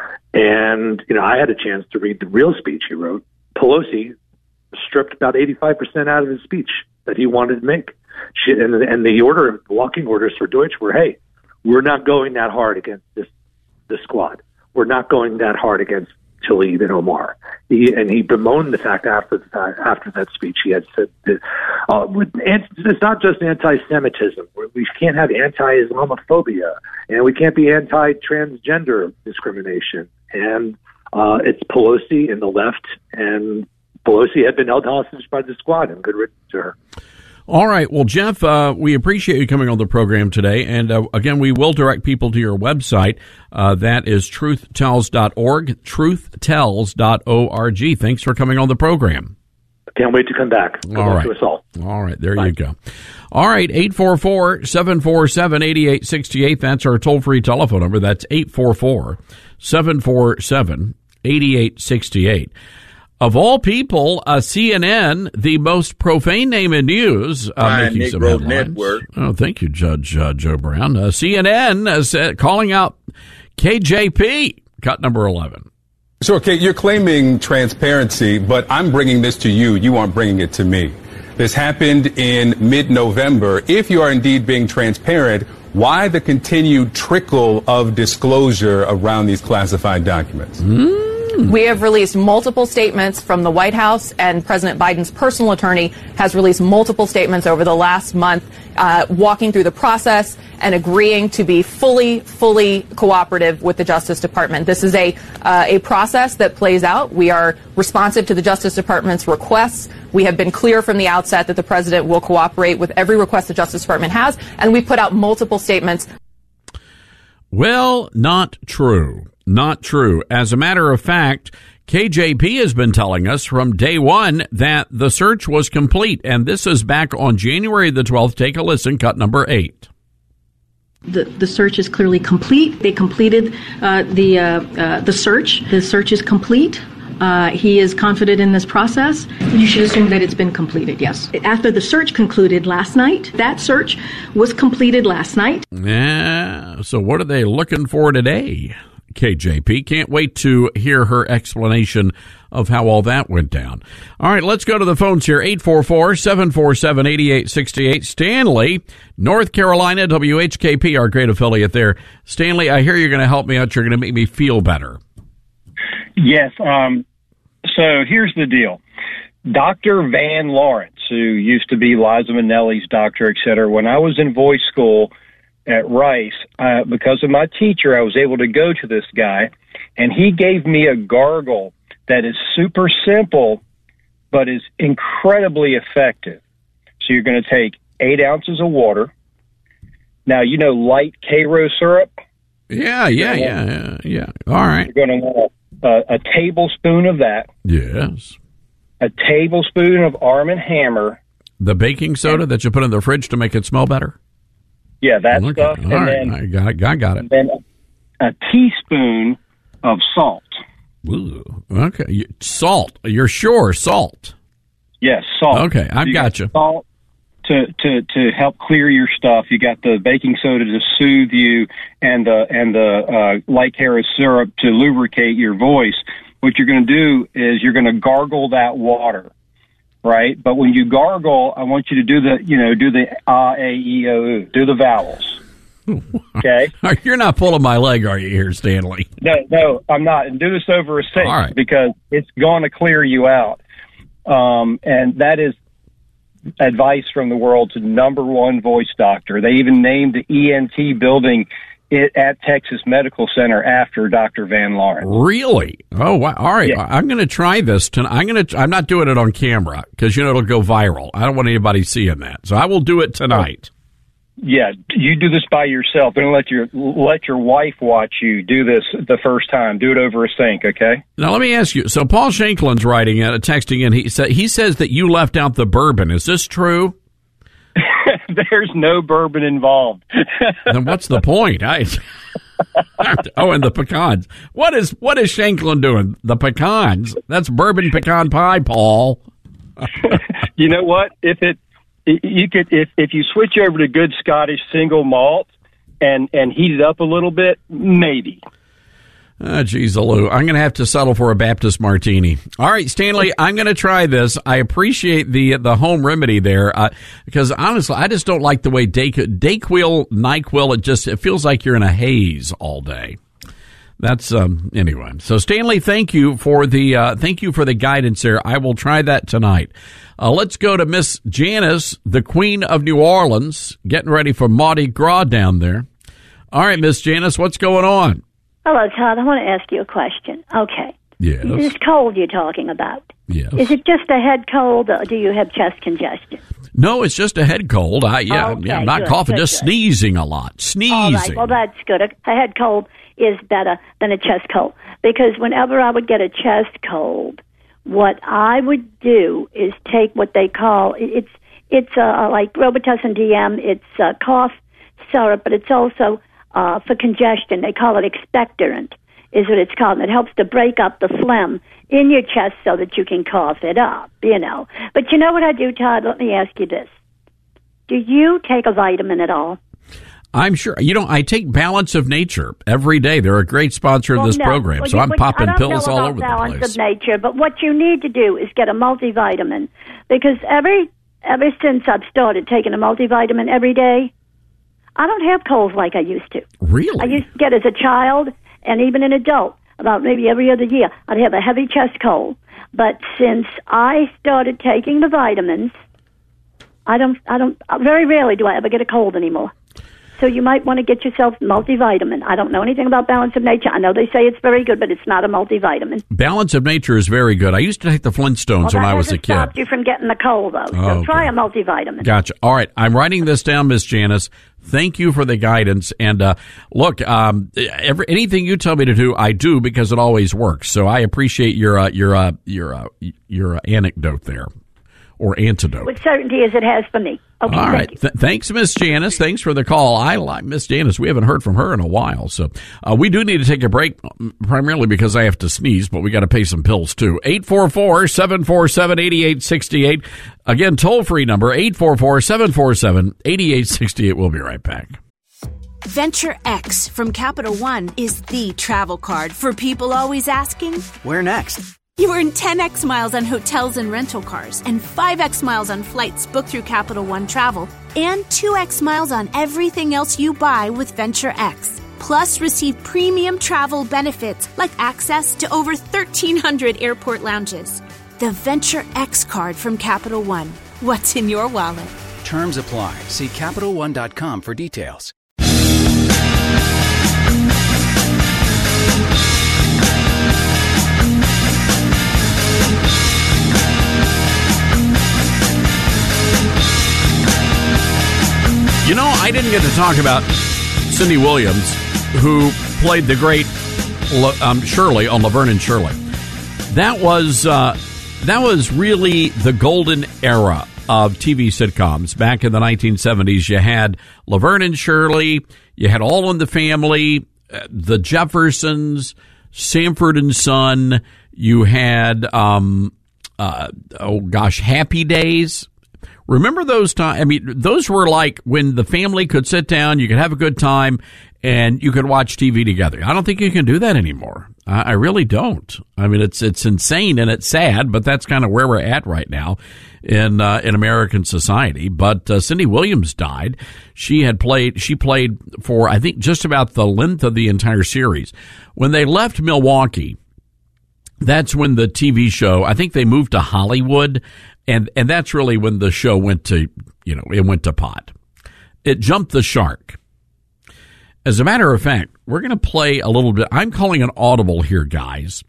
And, you know, I had a chance to read the real speech he wrote. Pelosi stripped about eighty-five percent out of his speech that he wanted to make. She, and, and the order, walking orders for Deutsch were, hey, we're not going that hard against this, this squad. We're not going that hard against Tlaib and Omar. He, and he bemoaned the fact after the fact, after that speech, he had said that uh, with, it's not just anti-Semitism. We can't have anti-Islamophobia, and we can't be anti-transgender discrimination. And uh, it's Pelosi and the left, and Pelosi had been held hostage by the squad, and good riddance to her. All right. Well, Jeff, uh, we appreciate you coming on the program today. And uh, again, we will direct people to your website. Uh, that is truth tells dot org, truth tells dot org. Thanks for coming on the program. Can't wait to come back. Good all luck right. to us all. All right. There Bye. You go. All right. eight four four, seven four seven, eight eight six eight. That's our toll-free telephone number. That's eight four four, seven four seven, eight eight six eight. Of all people, uh, C N N, the most profane name in news, uh, making some headlines. Network. Oh, thank you, Judge uh, Joe Brown. Uh, C N N is uh, calling out K J P, cut number eleven. So, okay, you're claiming transparency, but I'm bringing this to you. You aren't bringing it to me. This happened in mid-November. If you are indeed being transparent, why the continued trickle of disclosure around these classified documents? Mm. We have released multiple statements from the White House, and President Biden's personal attorney has released multiple statements over the last month, uh, walking through the process and agreeing to be fully, fully cooperative with the Justice Department. This is a uh, a process that plays out. We are responsive to the Justice Department's requests. We have been clear from the outset that the president will cooperate with every request the Justice Department has, and we put out multiple statements. Well, not true. Not true. As a matter of fact, K J P has been telling us from day one that the search was complete, and this is back on January the twelfth. Take a listen, cut number eight. The, the search is clearly complete. They completed uh, the uh, uh, the search. The search is complete. Uh, he is confident in this process. You should assume that it's been completed, yes. After the search concluded last night, that search was completed last night. Yeah, so what are they looking for today? K J P. Can't wait to hear her explanation of how all that went down. All right, let's go to the phones here. eight four four, seven four seven, eight eight six eight. Stanley, North Carolina, W H K P, our great affiliate there. Stanley, I hear you're going to help me out. You're going to make me feel better. Yes. Um, so here's the deal. Doctor Van Lawrence, who used to be Liza Minnelli's doctor, et cetera, when I was in voice school at Rice, uh, because of my teacher, I was able to go to this guy, and he gave me a gargle that is super simple, but is incredibly effective. So you're going to take eight ounces of water. Now, you know light Karo syrup? Yeah, yeah, yeah, yeah, yeah. All right. You're going to want a, a tablespoon of that. Yes. A tablespoon of Arm and Hammer. The baking soda that you put in the fridge to make it smell better? Yeah, that okay. stuff. All and right. then I got it. I got it. And then a, a teaspoon of salt. Ooh, okay. You, salt. You're sure salt. Yes, salt. Okay, I've you got you. Salt to, to, to help clear your stuff. You got the baking soda to soothe you, and the and the uh, light Karo syrup to lubricate your voice. What you're going to do is you're going to gargle that water, right? But when you gargle, I want you to do the you know do the ah, a, e, o, u, do the vowels. Okay, you're not pulling my leg, are you, here, Stanley? No, no, I'm not. And do this over a six right. because it's going to clear you out. Um, and that is advice from the world's number one voice doctor. They even named the E N T building it at Texas Medical Center after Doctor Van Lawrence. Really? Oh, wow. All right. Yeah. I'm going to try this tonight. I'm going to. I'm not doing it on camera because you know it'll go viral. I don't want anybody seeing that, so I will do it tonight. yeah, you do this by yourself. Don't let your let your wife watch you do this the first time. Do it over a sink, okay? Now, let me ask you. So Paul Shanklin's writing in, texting in. He, sa- he says that you left out the bourbon. Is this true? There's no bourbon involved. Then what's the point? I, oh, and the pecans. What is what is Shanklin doing? The pecans. That's bourbon pecan pie, Paul. You know what? If it you could if if you switch over to good Scottish single malt and and heat it up a little bit, maybe. Ah, geez, Lou. I'm going to have to settle for a Baptist martini. All right, Stanley, I'm going to try this. I appreciate the the home remedy there uh, because, honestly, I just don't like the way Day- Dayquil, NyQuil, it just it feels like you're in a haze all day. That's, um, anyway. So, Stanley, thank you for the uh, thank you for the guidance there. I will try that tonight. Uh, let's go to Miss Janice, the Queen of New Orleans, getting ready for Mardi Gras down there. All right, Miss Janice, what's going on? Hello, Todd. I want to ask you a question. Okay. Yes. This cold you're talking about. Yes. Is it just a head cold, or do you have chest congestion? No, it's just a head cold. I yeah, Okay, yeah I'm not good, coughing, good, just good. sneezing a lot. Sneezing. All right. Well, that's good. A, a head cold is better than a chest cold because whenever I would get a chest cold, what I would do is take what they call it's it's uh, like Robitussin D M. It's uh, cough syrup, but it's also uh, for congestion. They call it expectorant, is what it's called. And it helps to break up the phlegm in your chest so that you can cough it up, you know. But you know what I do, Todd? Let me ask you this. Do you take a vitamin at all? I'm sure. You know, I take Balance of Nature every day. They're a great sponsor Well, of this no. program, Well, so you- I'm well, popping I don't pills know all about over the Balance place. of Nature, but what you need to do is get a multivitamin because every ever since I've started taking a multivitamin every day, I don't have colds like I used to. Really? I used to get as a child and even an adult, about maybe every other year, I'd have a heavy chest cold. But since I started taking the vitamins, I don't, I don't, very rarely do I ever get a cold anymore. So you might want to get yourself multivitamin. I don't know anything about Balance of Nature. I know they say it's very good, but it's not a multivitamin. Balance of Nature is very good. I used to take the Flintstones Well, when I that was a hasn't kid. stopped you from getting the cold, though. Oh, So try a multivitamin. Gotcha. All right. I'm writing this down, Miss Janice. Thank you for the guidance. And uh, look, um, every, anything you tell me to do, I do because it always works. So I appreciate your uh, your uh, your uh, your uh, anecdote there, or antidote. With certainty as it has for me. Okay, All thank right. you. Th- thanks, Miss Janice. Thanks for the call. I like Miss Janice. We haven't heard from her in a while. So uh, we do need to take a break, primarily because I have to sneeze, but we got to pay some pills, too. eight four four, seven four seven, eight eight six eight. Again, toll-free number, eight four four, seven four seven, eight eight six eight. We'll be right back. Venture X from Capital One is the travel card for people always asking, Where next? You earn ten x miles on hotels and rental cars, and five x miles on flights booked through Capital One Travel, and two x miles on everything else you buy with Venture X. Plus, receive premium travel benefits like access to over thirteen hundred airport lounges. The Venture X card from Capital One. What's in your wallet? Terms apply. See Capital One dot com for details. You know, I didn't get to talk about Cindy Williams, who played the great um, Shirley on Laverne and Shirley. That was uh, that was really the golden era of T V sitcoms back in the nineteen seventies. You had Laverne and Shirley, you had All in the Family, uh, The Jeffersons, Sanford and Son. You had um, uh, oh gosh, Happy Days. Remember those times? I mean, those were like when the family could sit down, you could have a good time, and you could watch T V together. I don't think you can do that anymore. I, I really don't. I mean, it's it's insane and it's sad, but that's kind of where we're at right now in uh, in American society. But uh, Cindy Williams died. She had played. She played for I think just about the length of the entire series. When they left Milwaukee, that's when the T V show. I think they moved to Hollywood. And and that's really when the show went to, you know, it went to pot. It jumped the shark. As a matter of fact, we're going to play a little bit. I'm calling an audible here, guys.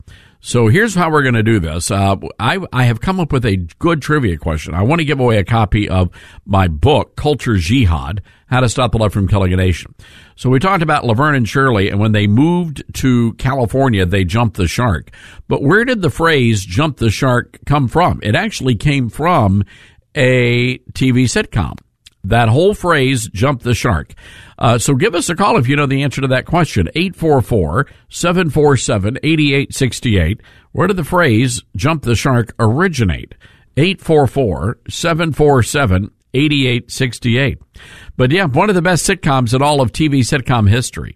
So here's how we're going to do this. Uh, I, I have come up with a good trivia question. I want to give away a copy of my book, Culture Jihad, How to Stop the Left from Killing a Nation. So we talked about Laverne and Shirley, and when they moved to California, they jumped the shark. But where did the phrase jump the shark come from? It actually came from a T V sitcom. That whole phrase, jump the shark. Uh, so give us a call if you know the answer to that question. eight four four, seven four seven, eight eight six eight. Where did the phrase, jump the shark, originate? eight four four, seven four seven, eight eight six eight. But yeah, one of the best sitcoms in all of T V sitcom history.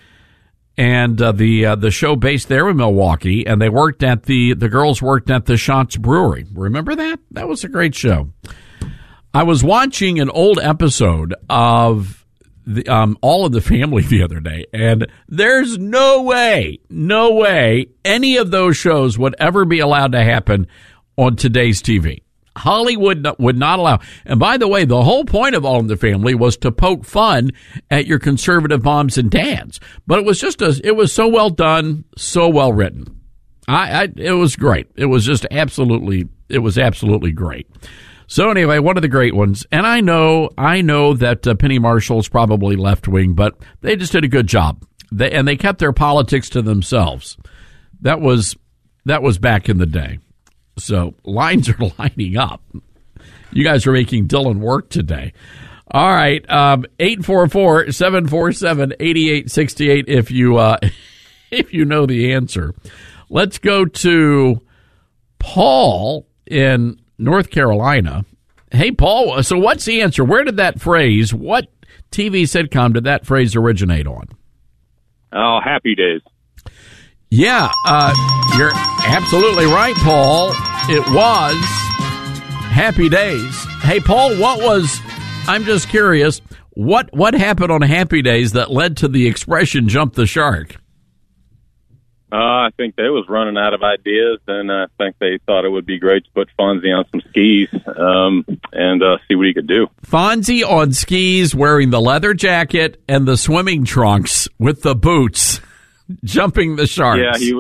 And uh, the uh, the show based there in Milwaukee, and they worked at the, the girls worked at the Schatz Brewery. Remember that? That was a great show. I was watching an old episode of the, um, All of the Family the other day, and there's no way, no way any of those shows would ever be allowed to happen on today's T V. Hollywood not, would not allow. And by the way, the whole point of All in the Family was to poke fun at your conservative moms and dads. But it was just a, it was so well done, so well written. I, I it was great. It was just absolutely, it was absolutely great. So anyway, one of the great ones. And I know, I know that uh, Penny Marshall's probably left wing, but they just did a good job. They, and they kept their politics to themselves. That was, that was back in the day. So lines are lining up. You guys are making Dylan work today. All right. Um, eight four four, seven four seven, eight eight six eight if you, uh, if you know the answer. Let's go to Paul in North Carolina. Hey, Paul, so what's the answer? Where did that phrase, what T V sitcom did that phrase originate on? Oh, Happy Days. Yeah, uh, you're absolutely right, Paul. It was Happy Days. Hey, Paul, what was, I'm just curious, what, what happened on Happy Days that led to the expression jump the shark? Uh, I think they was running out of ideas, and I think they thought it would be great to put Fonzie on some skis um, and uh, see what he could do. Fonzie on skis, wearing the leather jacket and the swimming trunks with the boots, jumping the sharks. Yeah, he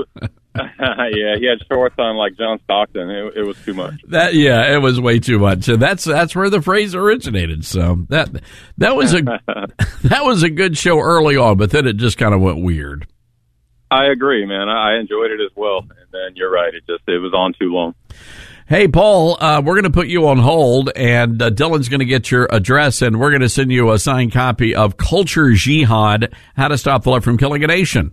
yeah, he had shorts on like John Stockton. It, it was too much. That yeah, it was way too much. And that's that's where the phrase originated. So that that was a that was a good show early on, but then it just kind of went weird. I agree, man. I enjoyed it as well. And then you're right. It just, it was on too long. Hey, Paul, uh, we're going to put you on hold, and uh, Dylan's going to get your address, and we're going to send you a signed copy of Culture Jihad, How to Stop the Left from Killing a Nation.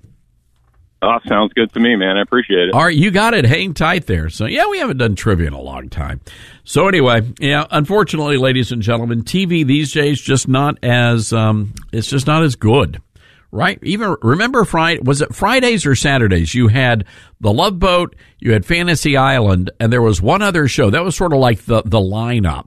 Oh, sounds good to me, man. I appreciate it. All right, you got it. Hang tight there. So, yeah, we haven't done trivia in a long time. So, anyway, yeah, unfortunately, ladies and gentlemen, T V these days just not as, um, it's just not as good. Right? Even remember Friday, was it Fridays or Saturdays? You had The Love Boat, you had Fantasy Island, and there was one other show. That was sort of like the, the lineup.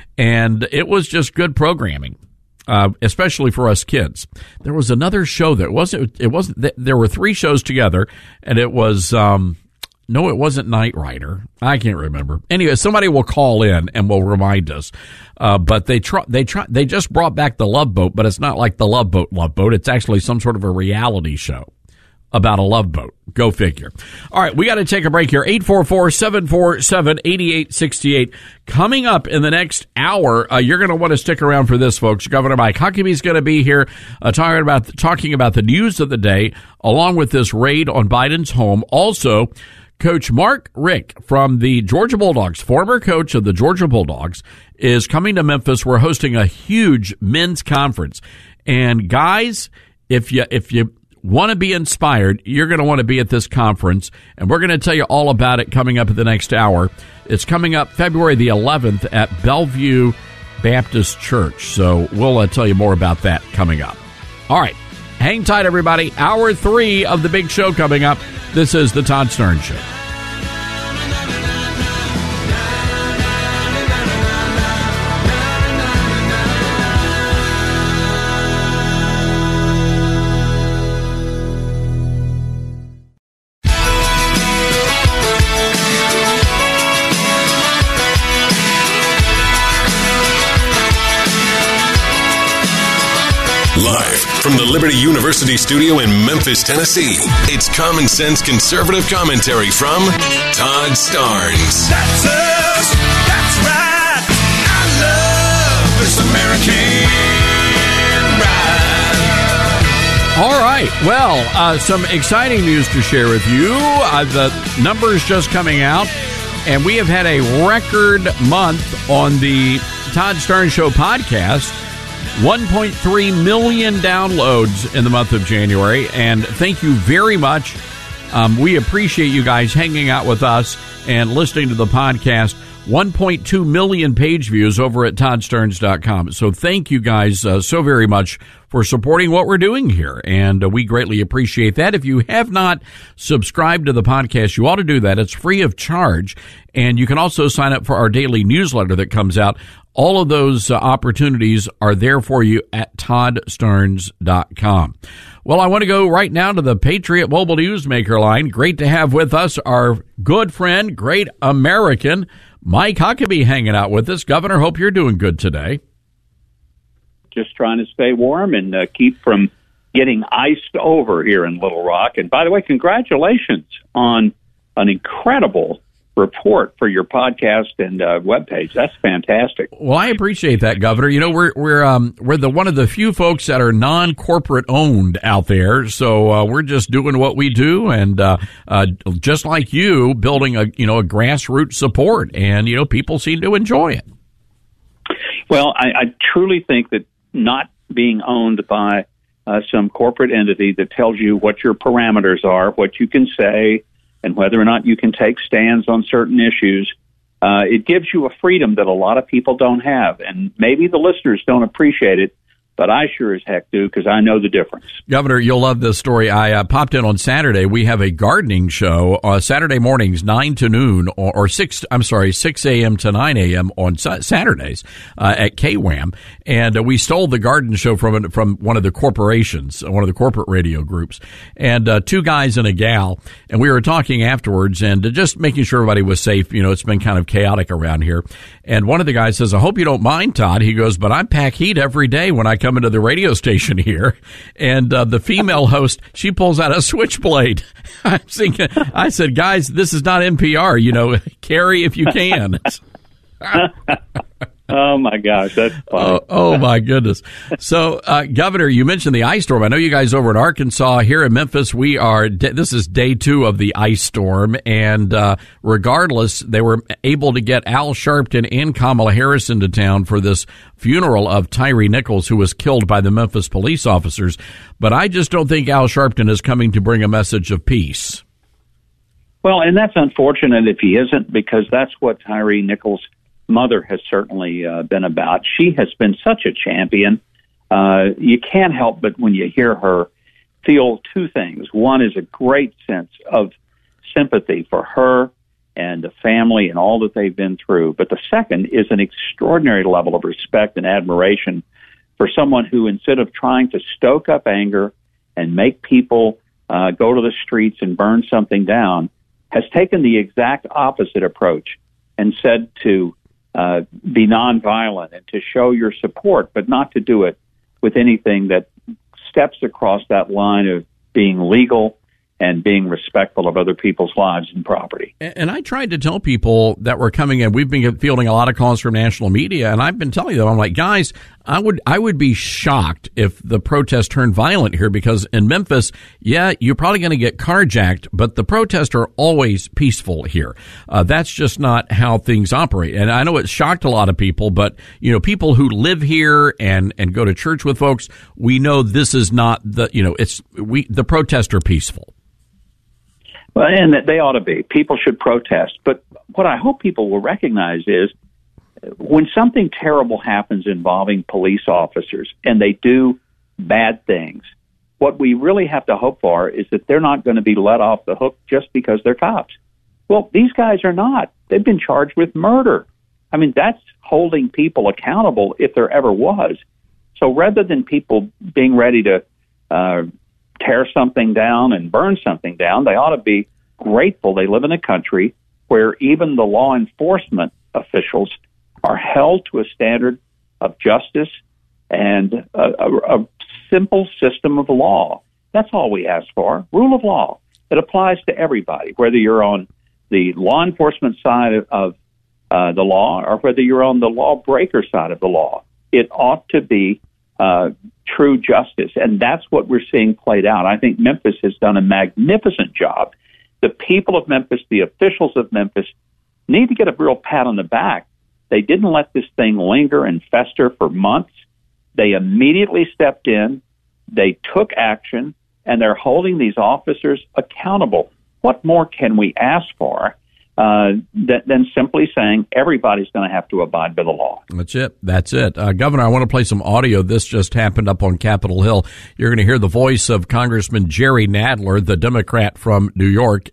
And it was just good programming, uh, especially for us kids. There was another show that wasn't, it wasn't, there were three shows together, and it was, um, no, it wasn't Knight Rider. I can't remember. Anyway, somebody will call in and will remind us. Uh, but they try, they try, they just brought back The Love Boat, but it's not like The Love Boat, Love Boat. It's actually some sort of a reality show about a love boat. Go figure. All right, we got to take a break here. eight four four, seven four seven, eight eight six eight. Coming up in the next hour, uh, you're going to want to stick around for this, folks. Governor Mike Huckabee's going to be here uh, talking about talking about the news of the day, along with this raid on Biden's home. Also, Coach Mark Richt from the Georgia Bulldogs, former coach of the Georgia Bulldogs, is coming to Memphis. We're hosting a huge men's conference. And guys, if you if you want to be inspired, you're going to want to be at this conference. And we're going to tell you all about it coming up in the next hour. It's coming up February the eleventh at Bellevue Baptist Church. So we'll uh, tell you more about that coming up. All right. Hang tight, everybody. Hour three of the big show coming up. This is The Todd Stern Show. Live from the Liberty University studio in Memphis, Tennessee, it's Common Sense Conservative Commentary from Todd Starnes. That's us. That's right. I love this American ride. All right. Well, uh, some exciting news to share with you. Uh, the numbers just coming out, and we have had a record month on the Todd Starnes Show podcast. one point three million downloads in the month of January, and thank you very much. Um, we appreciate you guys hanging out with us and listening to the podcast. one point two million page views over at todd starnes dot com. So thank you guys uh, so very much for supporting what we're doing here, and uh, we greatly appreciate that. If you have not subscribed to the podcast, you ought to do that. It's free of charge, and you can also sign up for our daily newsletter that comes out. All of those uh, opportunities are there for you at todd starnes dot com. Well, I want to go right now to the Patriot Mobile Newsmaker line. Great to have with us our good friend, great American, Mike Huckabee, hanging out with us. Governor, hope you're doing good today. Just trying to stay warm and uh, keep from getting iced over here in Little Rock. And by the way, congratulations on an incredible report for your podcast and uh, webpage. That's fantastic. Well, I appreciate that, Governor. You know, we're we're um, we're the one of the few folks that are non-corporate owned out there, so uh, we're just doing what we do, and uh, uh, just like you, building a you know a grassroots support, and you know people seem to enjoy it. Well, I, I truly think that not being owned by uh, some corporate entity that tells you what your parameters are, what you can say, and whether or not you can take stands on certain issues, uh, it gives you a freedom that a lot of people don't have. And maybe the listeners don't appreciate it, but I sure as heck do, because I know the difference. Governor, you'll love this story. I uh, popped in on Saturday. We have a gardening show uh, Saturday mornings, nine to noon, or, or six, I'm sorry, six a.m. to nine a.m. on sa- Saturdays uh, at K W A M. And uh, we stole the garden show from from one of the corporations, one of the corporate radio groups, and uh, two guys and a gal. And we were talking afterwards and uh, just making sure everybody was safe. You know, it's been kind of chaotic around here. And one of the guys says, I hope you don't mind, Todd. He goes, but I pack heat every day when I come into the radio station here. And uh, the female host, she pulls out a switchblade. I'm thinking, I said, guys, this is not N P R. You know, carry if you can. Oh, my gosh, that's funny. Oh, oh my goodness. So, uh, Governor, you mentioned the ice storm. I know you guys over in Arkansas. Here in Memphis, we are, this is day two of the ice storm. And uh, regardless, they were able to get Al Sharpton and Kamala Harris into town for this funeral of Tyre Nichols, who was killed by the Memphis police officers. But I just don't think Al Sharpton is coming to bring a message of peace. Well, and that's unfortunate if he isn't, because that's what Tyre Nichols' mother has certainly uh, been about. She has been such a champion. Uh, you can't help but, when you hear her, feel two things. One is a great sense of sympathy for her and the family and all that they've been through. But the second is an extraordinary level of respect and admiration for someone who, instead of trying to stoke up anger and make people uh, go to the streets and burn something down, has taken the exact opposite approach and said to uh, be nonviolent and to show your support, but not to do it with anything that steps across that line of being legal and being respectful of other people's lives and property. And I tried to tell people that were coming in, we've been fielding a lot of calls from national media, and I've been telling them, I'm like, guys, I would I would be shocked if the protest turned violent here, because in Memphis, yeah, you're probably going to get carjacked, but the protests are always peaceful here. Uh, that's just not how things operate. And I know it shocked a lot of people, but, you know, people who live here and, and go to church with folks, we know this is not the, you know, it's, we, the protests are peaceful. Well, and that they ought to be. People should protest. But what I hope people will recognize is when something terrible happens involving police officers and they do bad things, what we really have to hope for is that they're not going to be let off the hook just because they're cops. Well, these guys are not. They've been charged with murder. I mean, that's holding people accountable if there ever was. So rather than people being ready to uh, tear something down and burn something down, they ought to be grateful they live in a country where even the law enforcement officials are held to a standard of justice and a, a, a simple system of law. That's all we ask for. Rule of law. It applies to everybody, whether you're on the law enforcement side of, of uh, the law or whether you're on the lawbreaker side of the law. It ought to be uh, true justice, and that's what we're seeing played out. I think Memphis has done a magnificent job. The people of Memphis, the officials of Memphis, need to get a real pat on the back. They didn't let this thing linger and fester for months. They immediately stepped in. They took action, and they're holding these officers accountable. What more can we ask for uh, th- than simply saying everybody's going to have to abide by the law? That's it. That's it. Uh, Governor, I want to play some audio. This just happened up on Capitol Hill. You're going to hear the voice of Congressman Jerry Nadler, the Democrat from New York.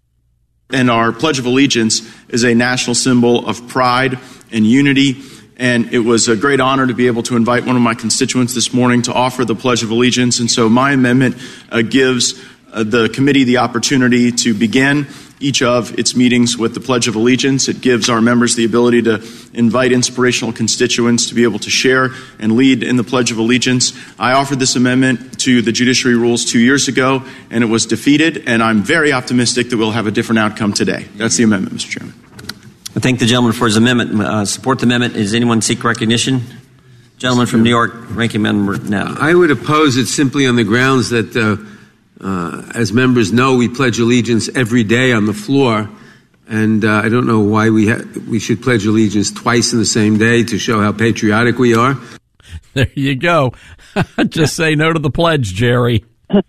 And our Pledge of Allegiance is a national symbol of pride and unity. And it was a great honor to be able to invite one of my constituents this morning to offer the Pledge of Allegiance. And so my amendment uh, gives uh, the committee the opportunity to begin each of its meetings with the Pledge of Allegiance. It gives our members the ability to invite inspirational constituents to be able to share and lead in the Pledge of Allegiance. I offered this amendment to the judiciary rules two years ago, and it was defeated, and I'm very optimistic that we'll have a different outcome today. That's the amendment, Mister Chairman. I thank the gentleman for his amendment. Uh, support the amendment. Does anyone seek recognition? Gentleman from New York, Ranking Member Nadler. I would oppose it simply on the grounds that, uh, uh, as members know, we pledge allegiance every day on the floor, and uh, I don't know why we ha- we should pledge allegiance twice in the same day to show how patriotic we are. There you go. Just say no to the pledge, Jerry.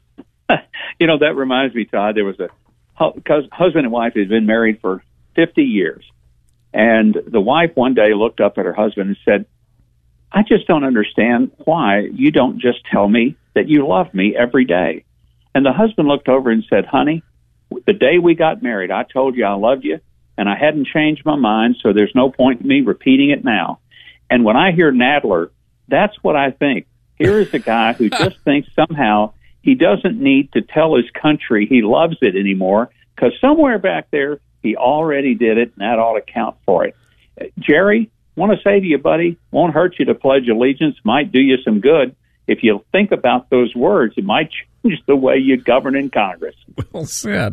You know, that reminds me, Todd, there was a hu- husband and wife who had been married for fifty years. And the wife one day looked up at her husband and said, I just don't understand why you don't just tell me that you love me every day. And the husband looked over and said, honey, the day we got married, I told you I loved you, and I hadn't changed my mind, so there's no point in me repeating it now. And when I hear Nadler, that's what I think. Here is a guy who just thinks somehow he doesn't need to tell his country he loves it anymore, because somewhere back there, he already did it, and that ought to count for it. Uh, Jerry, want to say to you, buddy, won't hurt you to pledge allegiance, might do you some good. If you think about those words, it might change the way you govern in Congress. Well said.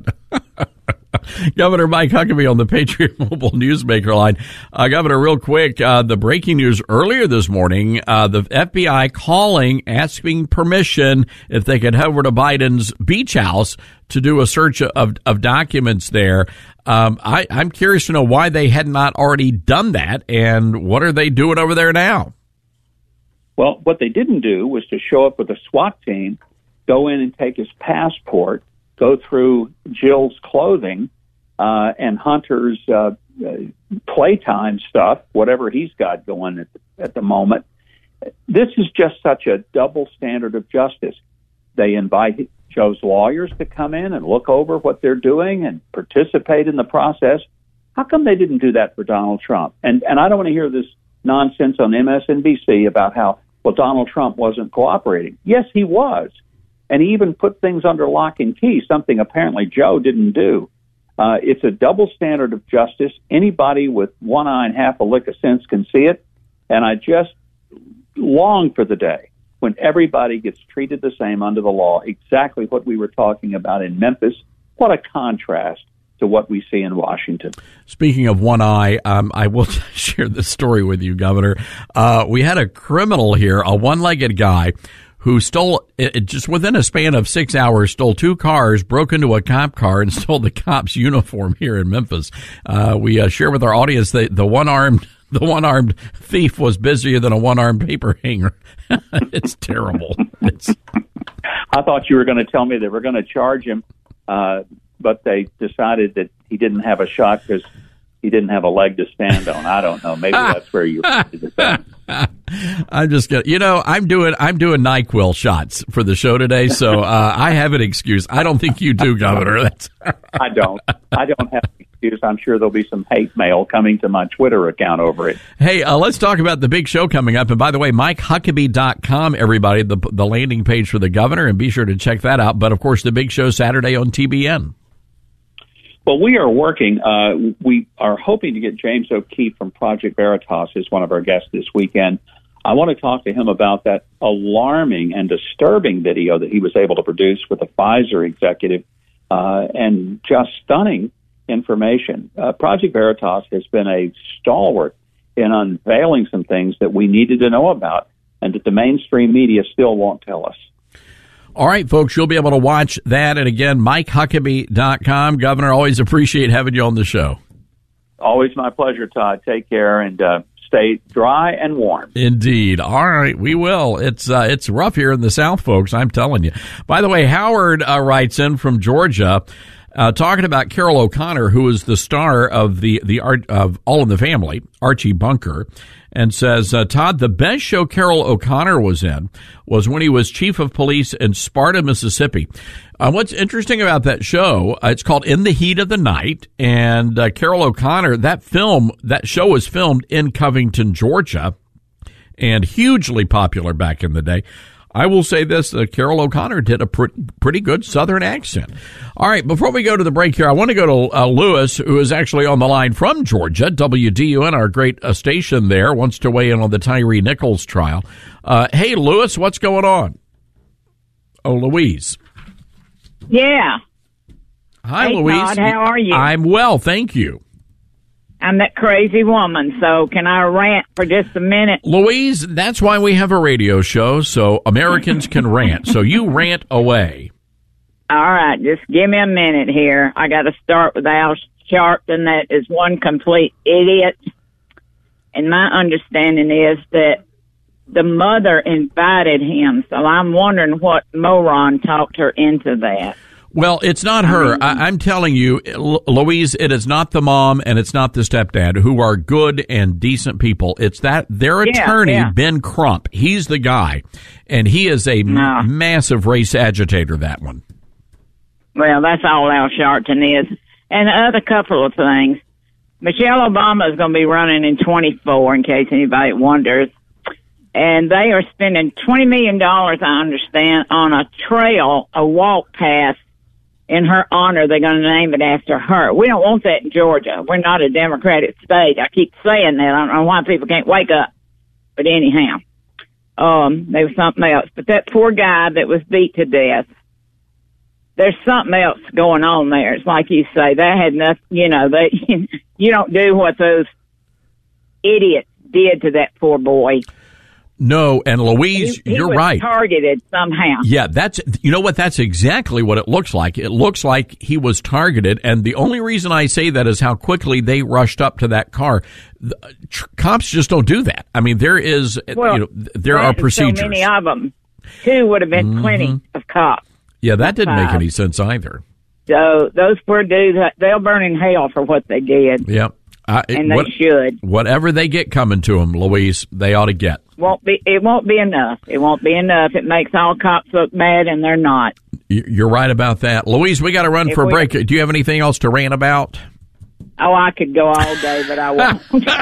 Governor Mike Huckabee on the Patriot Mobile Newsmaker line. Uh, Governor, real quick, uh, the breaking news earlier this morning, uh, the F B I calling, asking permission if they could head over to Biden's beach house to do a search of, of documents there. Um, I, I'm curious to know why they had not already done that, and what are they doing over there now? Well, what they didn't do was to show up with a SWAT team, go in and take his passport, go through Jill's clothing uh, and Hunter's uh, playtime stuff, whatever he's got going at the, at the moment. This is just such a double standard of justice. They invite Joe's lawyers to come in and look over what they're doing and participate in the process. How come they didn't do that for Donald Trump? And and I don't want to hear this nonsense on M S N B C about how, well, Donald Trump wasn't cooperating. Yes, he was. And he even put things under lock and key, something apparently Joe didn't do. Uh, it's a double standard of justice. Anybody with one eye and half a lick of sense can see it. And I just long for the day when everybody gets treated the same under the law, exactly what we were talking about in Memphis. What a contrast to what we see in Washington. Speaking of one eye, um, I will share this story with you, Governor. Uh, we had a criminal here, a one-legged guy, who stole, it, just within a span of six hours, stole two cars, broke into a cop car, and stole the cop's uniform here in Memphis. Uh, we uh, share with our audience that the one-armed the one-armed thief was busier than a one-armed paper hanger. It's terrible. It's... I thought you were going to tell me they were going to charge him, uh, but they decided that he didn't have a shot because he didn't have a leg to stand on. I don't know. Maybe that's where you decided. I'm just gonna, you know, I'm doing, I'm doing NyQuil shots for the show today, so uh, I have an excuse. I don't think you do, Governor. That's... I don't. I don't have an excuse. I'm sure there'll be some hate mail coming to my Twitter account over it. Hey, uh, let's talk about the big show coming up. And by the way, Mike Huckabee dot com, everybody, the the landing page for the governor, and be sure to check that out. But of course, the big show Saturday on T B N. Well, we are working. Uh, we are hoping to get James O'Keefe from Project Veritas as one of our guests this weekend I want to talk to him about that alarming and disturbing video that he was able to produce with a Pfizer executive, uh, and just stunning information. Uh, Project Veritas has been a stalwart in unveiling some things that we needed to know about and that the mainstream media still won't tell us. All right, folks, you'll be able to watch that. And again, Mike Huckabee dot com. Governor, always appreciate having you on the show. Always my pleasure, Todd. Take care and uh, stay dry and warm. Indeed. All right, we will. It's uh, it's rough here in the South, folks, I'm telling you. By the way, Howard uh, writes in from Georgia, uh, talking about Carol O'Connor, who is the star of the the art of All in the Family, Archie Bunker, and says, uh, Todd, the best show Carol O'Connor was in was when he was chief of police in Sparta, Mississippi. Uh, what's interesting about that show, uh, it's called In the Heat of the Night, and uh, Carol O'Connor, that film, that show was filmed in Covington, Georgia, and hugely popular back in the day. I will say this, uh, Carol O'Connor did a pr- pretty good Southern accent. All right, before we go to the break here, I want to go to uh, Lewis, who is actually on the line from Georgia. W D U N, our great uh, station there, wants to weigh in on the Tyree Nichols trial. Uh, hey, Lewis, what's going on? Oh, Louise. Yeah. Hi, hey, Louise. Todd, how are you? I'm well, thank you. I'm that crazy woman, so can I rant for just a minute? Louise, that's why we have a radio show, so Americans can rant. So you rant away. All right, just give me a minute here. I got to start with Al Sharpton. That is one complete idiot. And my understanding is that the mother invited him, so I'm wondering what moron talked her into that. Well, it's not her. I, I'm telling you, L- Louise, it is not the mom and it's not the stepdad, who are good and decent people. It's that their Yeah, attorney, yeah. Ben Crump. He's the guy, and he is a No. m- massive race agitator, that one. Well, that's all Al Sharpton is. And the other couple of things. Michelle Obama is going to be running in twenty-four, in case anybody wonders. And they are spending twenty million dollars, I understand, on a trail, a walk path in her honor. They're going to name it after her. We don't want that in Georgia. We're not a Democratic state. I keep saying that. I don't know why people can't wake up. But anyhow, um, there was something else. But that poor guy that was beat to death, there's something else going on there. It's like you say, that had nothing, you know, they, you don't do what those idiots did to that poor boy. No, and Louise, He, he you're was right. targeted somehow. Yeah, that's, you know what, that's exactly what it looks like. It looks like he was targeted, and the only reason I say that is how quickly they rushed up to that car. The, tr- cops just don't do that. I mean, there is, Well, you know, there are that is procedures. So many of them. Two would have been Mhm. plenty of cops. Yeah, that didn't make Five. any sense either. So those poor dudes, they'll burn in hell for what they did. Yep. I, And they should. Whatever they get coming to them, Louise, they ought to get. Won't be. It won't be enough. It won't be enough. It makes all cops look bad, and they're not. You- You're right about that. Louise, we got to run If for a we- break. Do you have anything else to rant about? Oh, I could go all day, but I won't.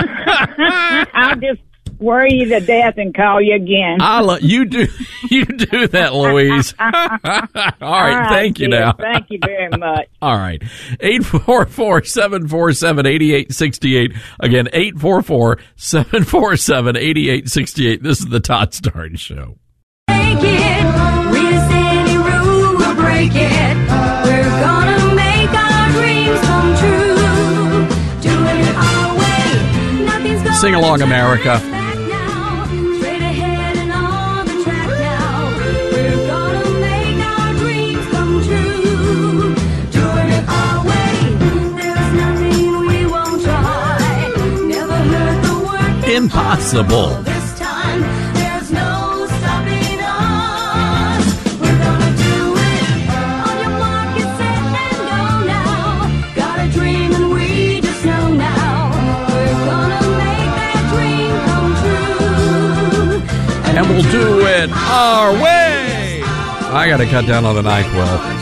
I'll just worry you to death and call you again. I'll, you do you do that, Louise. All right, All right, thank you dear. now. Thank you very much. All right. eight four four, seven four seven, eight eight six eight. Again, eight four four, seven four seven, eight eight six eight. This is the Todd Starnes Show. Break it. Real City Rule will break it. We're gonna make our dreams come true. Doing it our way. Nothing's gonna Sing along, America. straight ahead and on the track now. We're gonna make our dreams come true. Doing it our way. There's nothing we won't try. Never heard the word Impossible. this time. There's no stopping us. We're gonna do it. On your mark, get set and go now. Got a dream and we just know now. We're gonna make that dream come true. And we'll do it our way. I got to cut down on the NyQuil.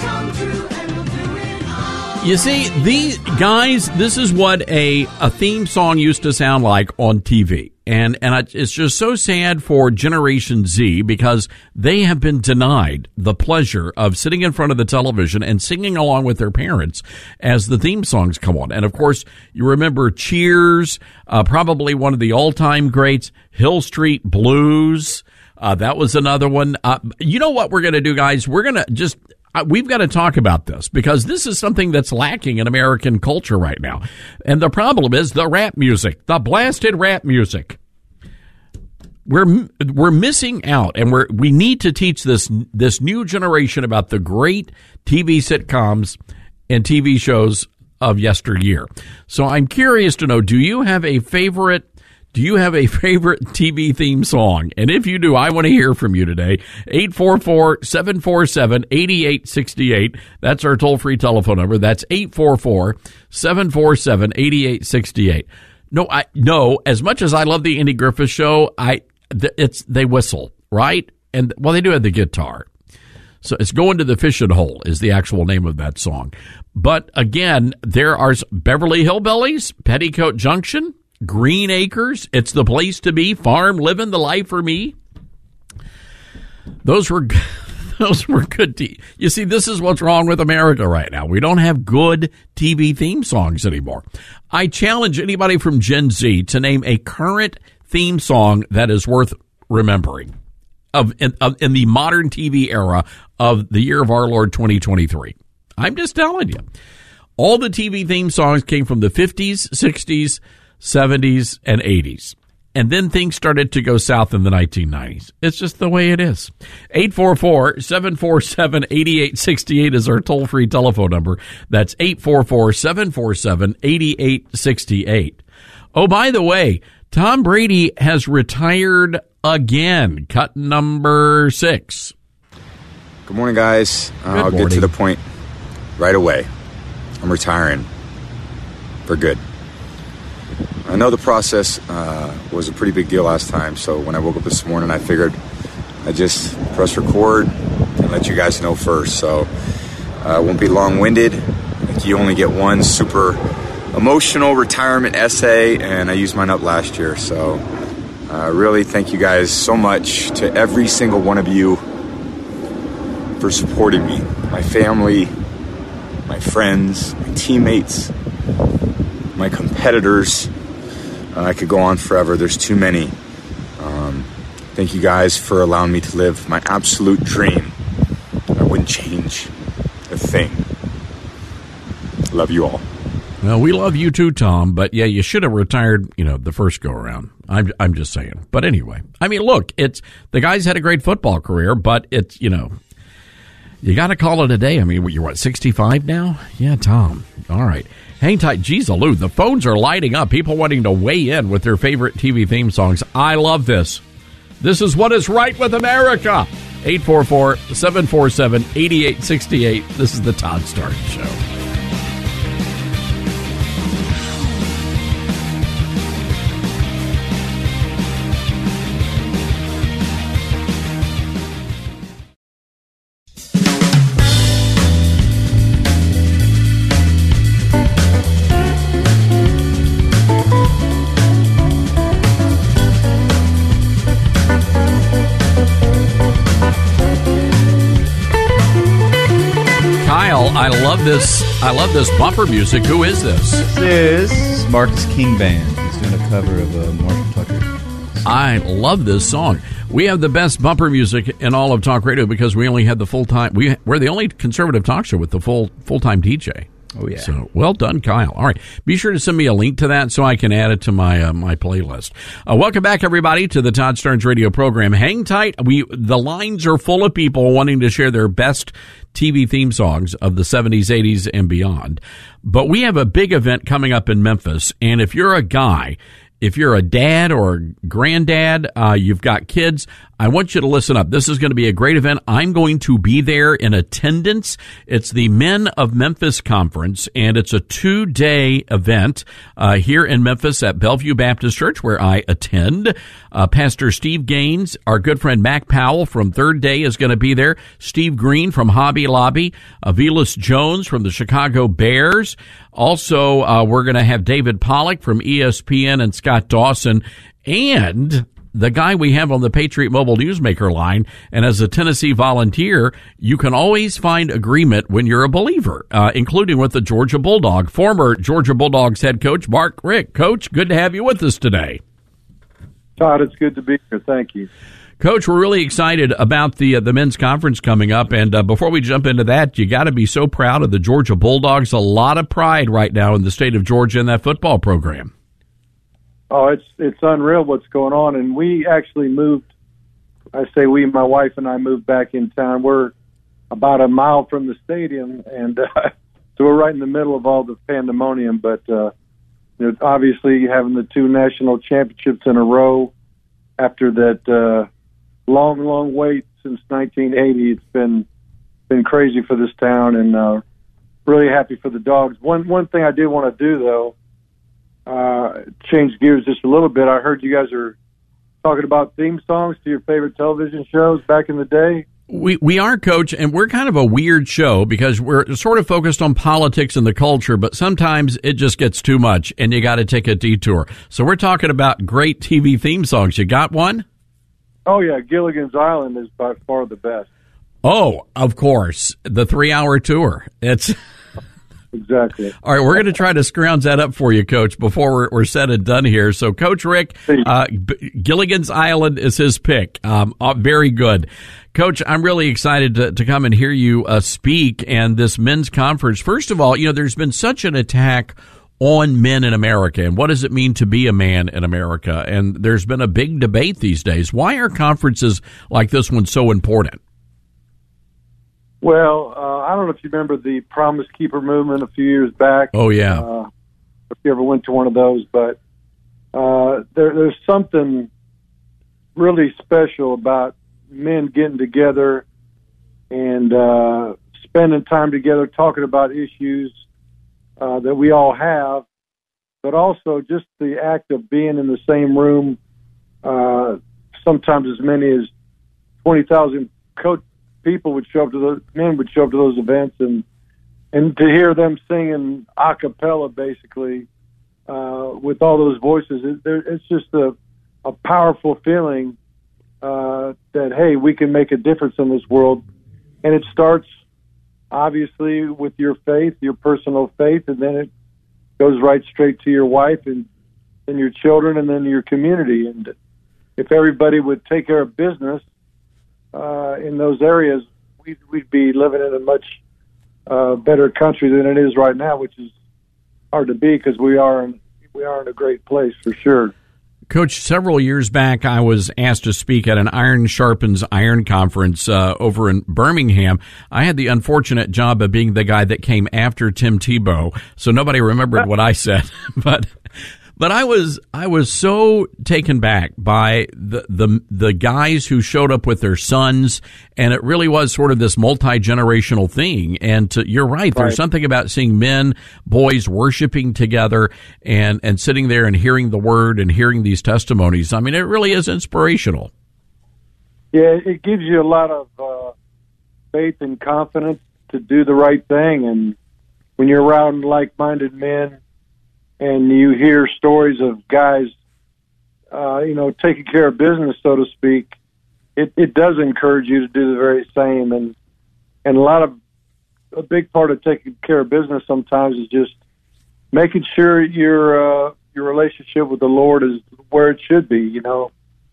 You see, these guys, this is what a, a theme song used to sound like on T V. And, and I, it's just so sad for Generation Z because they have been denied the pleasure of sitting in front of the television and singing along with their parents as the theme songs come on. And of course, you remember Cheers, uh, probably one of the all-time greats, Hill Street Blues. Uh, that was another one. Uh, you know what we're going to do, guys? We're going to just, uh, we've got to talk about this because this is something that's lacking in American culture right now. And the problem is the rap music, the blasted rap music. We're, we're missing out, and we're, we need to teach this, this new generation about the great T V sitcoms and T V shows of yesteryear. So I'm curious to know, do you have a favorite Do you have a favorite T V theme song? And if you do, I want to hear from you today. eight four four, seven four seven, eight eight six eight. That's our toll-free telephone number. That's eight four four, seven four seven, eight eight six eight. No, I no, as much as I love the Andy Griffith Show, I it's they whistle, right? And well, they do have the guitar. So it's Going to the Fishing Hole is the actual name of that song. But again, there are Beverly Hillbillies, Petticoat Junction, Green Acres, It's the Place to Be, Farm Living the Life for Me. Those were those were good. T- you see, this is what's wrong with America right now. We don't have good T V theme songs anymore. I challenge anybody from Gen Z to name a current theme song that is worth remembering of in, of, in the modern T V era of the year of our Lord twenty twenty-three. I'm just telling you. All the T V theme songs came from the fifties, sixties, seventies, and eighties. And then things started to go south in the nineteen nineties. It's just the way it is. eight four four, seven four seven, eight eight six eight is our toll-free telephone number. That's eight four four, seven four seven, eight eight six eight. Oh, by the way, Tom Brady has retired again. Cut number six. Good morning, guys. Uh, Good I'll morning. get to the point right away. I'm retiring for good. I know the process uh, was a pretty big deal last time, so when I woke up this morning, I figured I'd just press record and let you guys know first. So uh, it won't be long-winded. Like, you only get one super emotional retirement essay, and I used mine up last year. So uh, really thank you guys so much to every single one of you for supporting me, my family, my friends, my teammates, my competitors. Uh, I could go on forever. There's too many. Um, thank you guys for allowing me to live my absolute dream. I wouldn't change a thing. Love you all. Well, we love you too, Tom, but yeah, you should have retired, you know, the first go around. I'm I'm just saying. But anyway, I mean, look, it's the guy's had a great football career, but it's, you know, you got to call it a day. I mean, you're what, sixty-five now? Yeah, Tom. All right. Hang tight. Geez, Lou, the phones are lighting up. People wanting to weigh in with their favorite T V theme songs. I love this. This is what is right with America. eight four four, seven four seven, eight eight six eight. This is the Todd Stark Show. I love this. I love this bumper music. Who is this? This is Marcus King Band. He's doing a cover of uh, Marshall Tucker. I love this song. We have the best bumper music in all of talk radio because we only had the full time. We we're the only conservative talk show with the full full time D J. Oh yeah. So well done, Kyle. All right, be sure to send me a link to that so I can add it to my uh, my playlist. Uh, welcome back, everybody, to the Todd Starnes Radio program. Hang tight. We the lines are full of people wanting to share their best T V theme songs of the seventies, eighties, and beyond. But we have a big event coming up in Memphis, and if you're a guy, if you're a dad or a granddad, uh, you've got kids, I want you to listen up. This is going to be a great event. I'm going to be there in attendance. It's the Men of Memphis Conference, and it's a two-day event uh, here in Memphis at Bellevue Baptist Church, where I attend. Uh, Pastor Steve Gaines, our good friend Mac Powell from Third Day is going to be there. Steve Green from Hobby Lobby. Avilas Jones from the Chicago Bears. Also, uh, we're going to have David Pollack from E S P N and Scott Dawson, and the guy we have on the Patriot Mobile Newsmaker line. And as a Tennessee volunteer, you can always find agreement when you're a believer, uh, including with the Georgia Bulldog. Former Georgia Bulldogs head coach Mark Richt. Coach, good to have you with us today. Todd, it's good to be here. Thank you. Coach, we're really excited about the uh, the men's conference coming up. And uh, before we jump into that, you got to be so proud of the Georgia Bulldogs. A lot of pride right now in the state of Georgia in that football program. Oh, it's it's unreal what's going on. And we actually moved, I say we, my wife and I moved back in town. We're about a mile from the stadium, and uh, so we're right in the middle of all the pandemonium. But uh, you know, obviously having the two national championships in a row after that uh, long, long wait since nineteen eighty, it's been been crazy for this town, and uh, really happy for the Dogs. One one thing I did want to do, though, Uh, change gears just a little bit. I heard you guys are talking about theme songs to your favorite television shows back in the day. We we are, Coach, and we're kind of a weird show because we're sort of focused on politics and the culture, but sometimes it just gets too much and you got to take a detour. So we're talking about great T V theme songs. You got one? Oh, yeah. Gilligan's Island is by far the best. Oh, of course. The three-hour tour. It's... Exactly. All right, we're going to try to scrounge that up for you, Coach, before we're, we're said and done here. So, Coach Richt, uh, B- Gilligan's Island is his pick. Um, uh, very good. Coach, I'm really excited to, to come and hear you uh, speak and this men's conference. First of all, you know, there's been such an attack on men in America, and what does it mean to be a man in America? And there's been a big debate these days. Why are conferences like this one so important? Well, uh, I don't know if you remember the Promise Keeper movement a few years back. Oh, yeah. Uh, if you ever went to one of those, but uh, there, there's something really special about men getting together and uh, spending time together, talking about issues uh, that we all have, but also just the act of being in the same room, uh, sometimes as many as twenty thousand coach people would show up to those men would show up to those events, and and to hear them singing a cappella, basically, uh, with all those voices, it, there, it's just a, a powerful feeling uh, that, hey, we can make a difference in this world. And it starts, obviously, with your faith, your personal faith, and then it goes right straight to your wife and, and your children and then your community. And if everybody would take care of business uh, in those areas, we'd, we'd be living in a much uh, better country than it is right now, which is hard to be because we are in, we are in a great place for sure. Coach, several years back, I was asked to speak at an Iron Sharpens Iron conference uh, over in Birmingham. I had the unfortunate job of being the guy that came after Tim Tebow, so nobody remembered what I said. But but I was I was so taken back by the the the guys who showed up with their sons, and it really was sort of this multi-generational thing. And to, you're right, there's Right. something about seeing men, boys worshiping together and and sitting there and hearing the word and hearing these testimonies. I mean, it really is inspirational. Yeah, it gives you a lot of uh, faith and confidence to do the right thing. And when you're around like-minded men and you hear stories of guys, uh, you know, taking care of business, so to speak, it, it does encourage you to do the very same. And and a lot of a big part of taking care of business sometimes is just making sure your uh, your relationship with the Lord is where it should be. You know,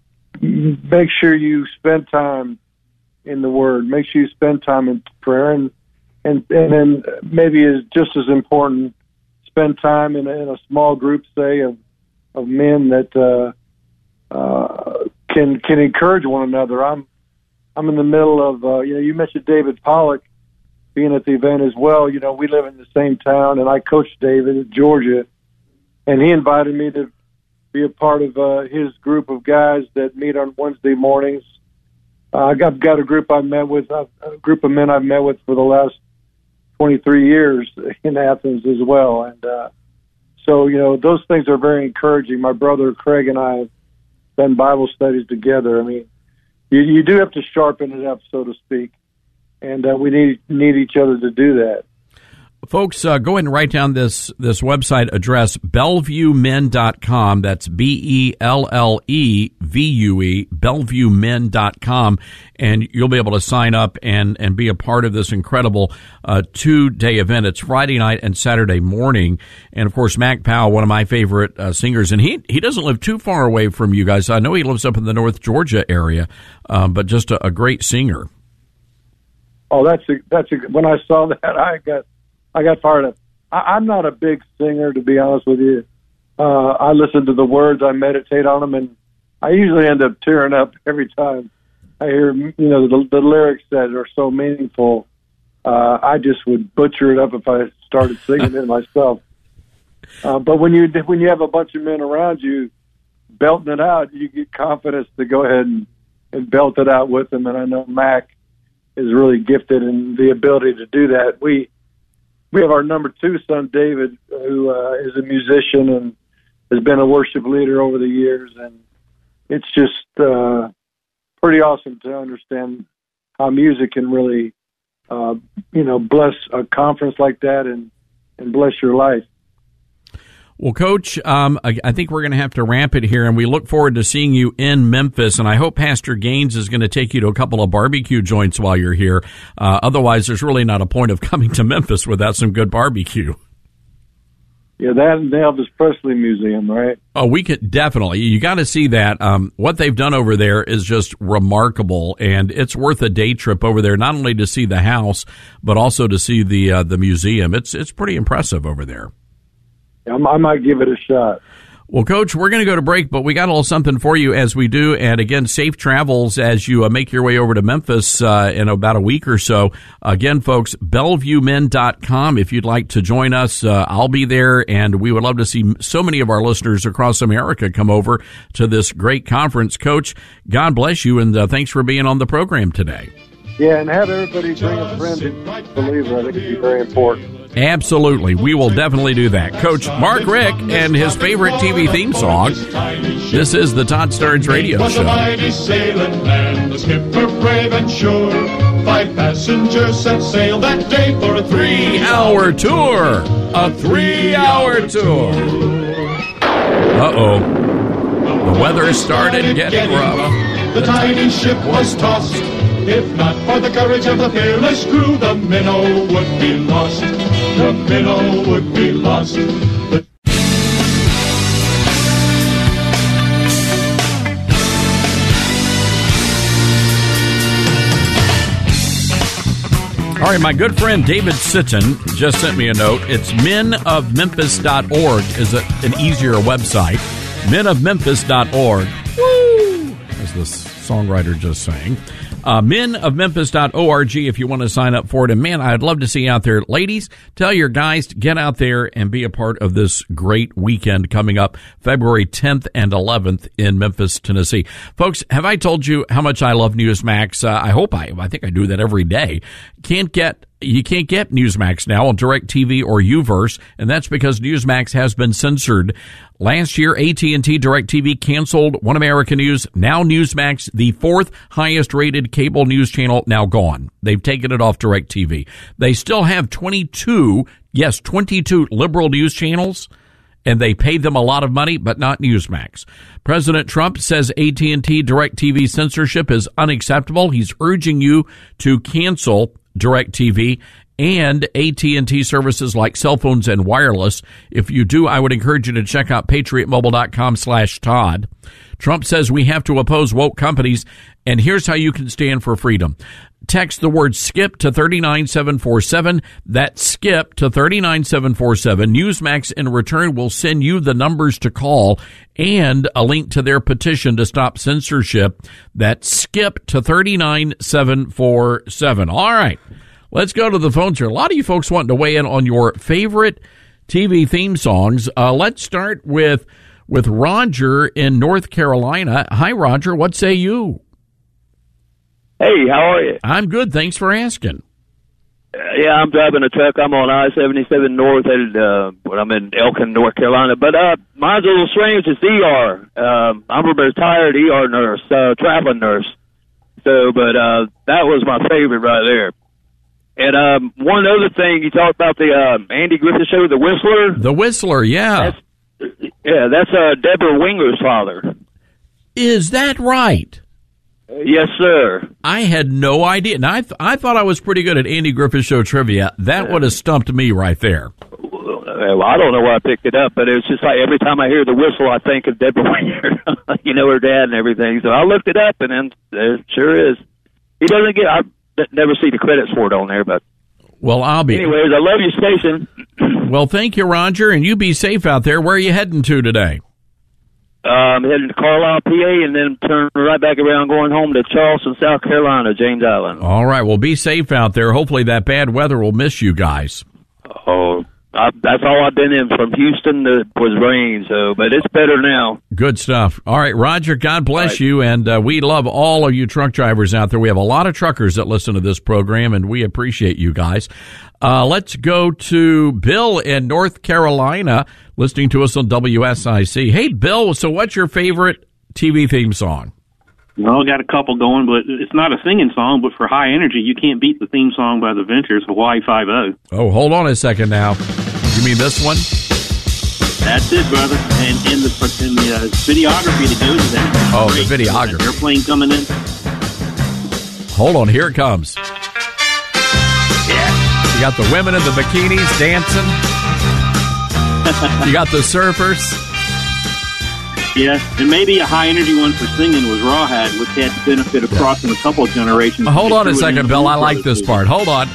make sure you spend time in the Word. Make sure you spend time in prayer, and and and then maybe is just as important, spend time in a, in a small group, say of of men that uh, uh, can can encourage one another. I'm I'm in the middle of uh, you know you mentioned David Pollack being at the event as well. You know, we live in the same town, and I coached David at Georgia, and he invited me to be a part of uh, his group of guys that meet on Wednesday mornings. Uh, I've got, got a group I've met with, uh, a group of men I've met with for the last twenty-three years in Athens as well. And uh, so, you know, those things are very encouraging. My brother Craig and I have done Bible studies together. I mean, you, you do have to sharpen it up, so to speak, and uh, we need need each other to do that. Folks, uh, go ahead and write down this, this website address, bellevue men dot com. That's B E L L E V U E, bellevue men dot com. And you'll be able to sign up and, and be a part of this incredible uh, two-day event. It's Friday night and Saturday morning. And, of course, Mac Powell, one of my favorite uh, singers, and he he doesn't live too far away from you guys. I know he lives up in the North Georgia area, um, but just a, a great singer. Oh, that's a, that's a, when I saw that, I got I got fired up. I, I'm not a big singer, to be honest with you. Uh, I listen to the words, I meditate on them, and I usually end up tearing up every time I hear, you know, the, the lyrics that are so meaningful. Uh, I just would butcher it up if I started singing it myself. Uh, but when you when you have a bunch of men around you belting it out, you get confidence to go ahead and, and belt it out with them. And I know Mac is really gifted in the ability to do that. We we have our number two son, David, who uh, is a musician and has been a worship leader over the years. And it's just uh, pretty awesome to understand how music can really, uh, you know, bless a conference like that and, and bless your life. Well, Coach, um, I, I think we're going to have to ramp it here, and we look forward to seeing you in Memphis. And I hope Pastor Gaines is going to take you to a couple of barbecue joints while you're here. Uh, otherwise, there's really not a point of coming to Memphis without some good barbecue. Yeah, that and the Elvis Presley Museum, right? Oh, we could definitely. You got to see that. Um, what they've done over there is just remarkable, and it's worth a day trip over there, not only to see the house, but also to see the uh, the museum. It's it's pretty impressive over there. I might give it a shot. Well, Coach, we're going to go to break, but we got a little something for you as we do. And again, safe travels as you uh, make your way over to Memphis uh, in about a week or so. Again, folks, bellevue men dot com. If you'd like to join us, uh, I'll be there, and we would love to see so many of our listeners across America come over to this great conference. Coach, God bless you, and uh, thanks for being on the program today. Yeah, and have everybody bring a friend and believer. I think it'd be very important. Absolutely. We will definitely do that. Coach Mark Richt and his favorite T V theme song. This is the Todd Starnes Radio Was Show. a mighty sailing man, the skipper brave and sure. Five passengers set sail that day for a Three-hour tour. A three-hour tour. Uh-oh. The weather started getting rough. The tiny ship was tossed. If not for the courage of the fearless crew, the minnow would be lost. The minnow would be lost. The All right, my good friend David Sitton just sent me a note. It's men of memphis dot org is a, an easier website. men of memphis dot org. Woo! As the songwriter just sang. Uh, men of memphis dot org if you want to sign up for it. And, man, I'd love to see you out there. Ladies, tell your guys to get out there and be a part of this great weekend coming up February tenth and eleventh in Memphis, Tennessee. Folks, have I told you how much I love Newsmax? Uh, I hope I, I think I do that every day. Can't get You can't get Newsmax now on DirecTV or Uverse, and that's because Newsmax has been censored. Last year, A T and T DirecTV canceled One American News. Now Newsmax, the fourth highest-rated cable news channel, now gone. They've taken it off DirecTV. They still have twenty-two, yes, twenty-two liberal news channels, and they pay them a lot of money, but not Newsmax. President Trump says A T and T DirecTV censorship is unacceptable. He's urging you to cancel DirecTV and A T and T services like cell phones and wireless. If you do, I would encourage you to check out patriot mobile dot com slash Todd. Trump says we have to oppose woke companies, and here's how you can stand for freedom. Text the word SKIP to three nine seven four seven. That's SKIP to three nine seven four seven. Newsmax in return will send you the numbers to call and a link to their petition to stop censorship. That's SKIP to three nine seven four seven. All right, let's go to the phones here. A lot of you folks wanting to weigh in on your favorite T V theme songs. Uh, let's start with with Roger in North Carolina. Hi, Roger. What say you? Hey, how are you? I'm good. Thanks for asking. Uh, yeah, I'm driving a truck. I'm on I seventy-seven North, headed, uh, when I'm in Elkin, North Carolina. But uh, mine's a little strange. It's E R. Um, I'm a retired E R nurse, uh, traveling nurse. So, but uh, that was my favorite right there. And um, one other thing, you talked about the uh, Andy Griffith Show, The Whistler. The Whistler, yeah. That's, yeah, that's uh, Deborah Winger's father. Is that right? Yes, sir. I had no idea. Now, I, th- I thought I was pretty good at Andy Griffith Show trivia. That would have stumped me right there. Well, I don't know where I picked it up, but it's just like every time I hear the whistle, I think of Deborah Winger. You know, her dad and everything. So I looked it up, and then there sure is. He doesn't get. I never see the credits for it on there, but. Well, I'll be. Anyways, I love your station. Well, thank you, Roger, and you be safe out there. Where are you heading to today? Um, heading to Carlisle, P A, and then turn right back around, going home to Charleston, South Carolina, James Island. All right. Well, be safe out there. Hopefully that bad weather will miss you guys. Oh, I, that's all I've been in from Houston to was rain, so, but it's better now. Good stuff. All right, Roger, God bless right. you, and uh, we love all of you truck drivers out there. We have a lot of truckers that listen to this program, and we appreciate you guys. Uh, let's go to Bill in North Carolina, listening to us on W S I C. Hey, Bill, so what's your favorite T V theme song? Well, I got a couple going, but it's not a singing song, but for high energy, you can't beat the theme song by the Ventures, Hawaii Five-O. Oh, hold on a second now. You mean this one? That's it, brother. And, and the, and the uh, videography that goes with that. Oh, Great. the videography. That airplane coming in. Hold on, here it comes. Yeah. You got the women in the bikinis dancing. You got the surfers. Yeah, and maybe a high-energy one for singing was Rawhide, which had the benefit of crossing a couple of generations. Hold on a second, Bill. I like this part. Hold on.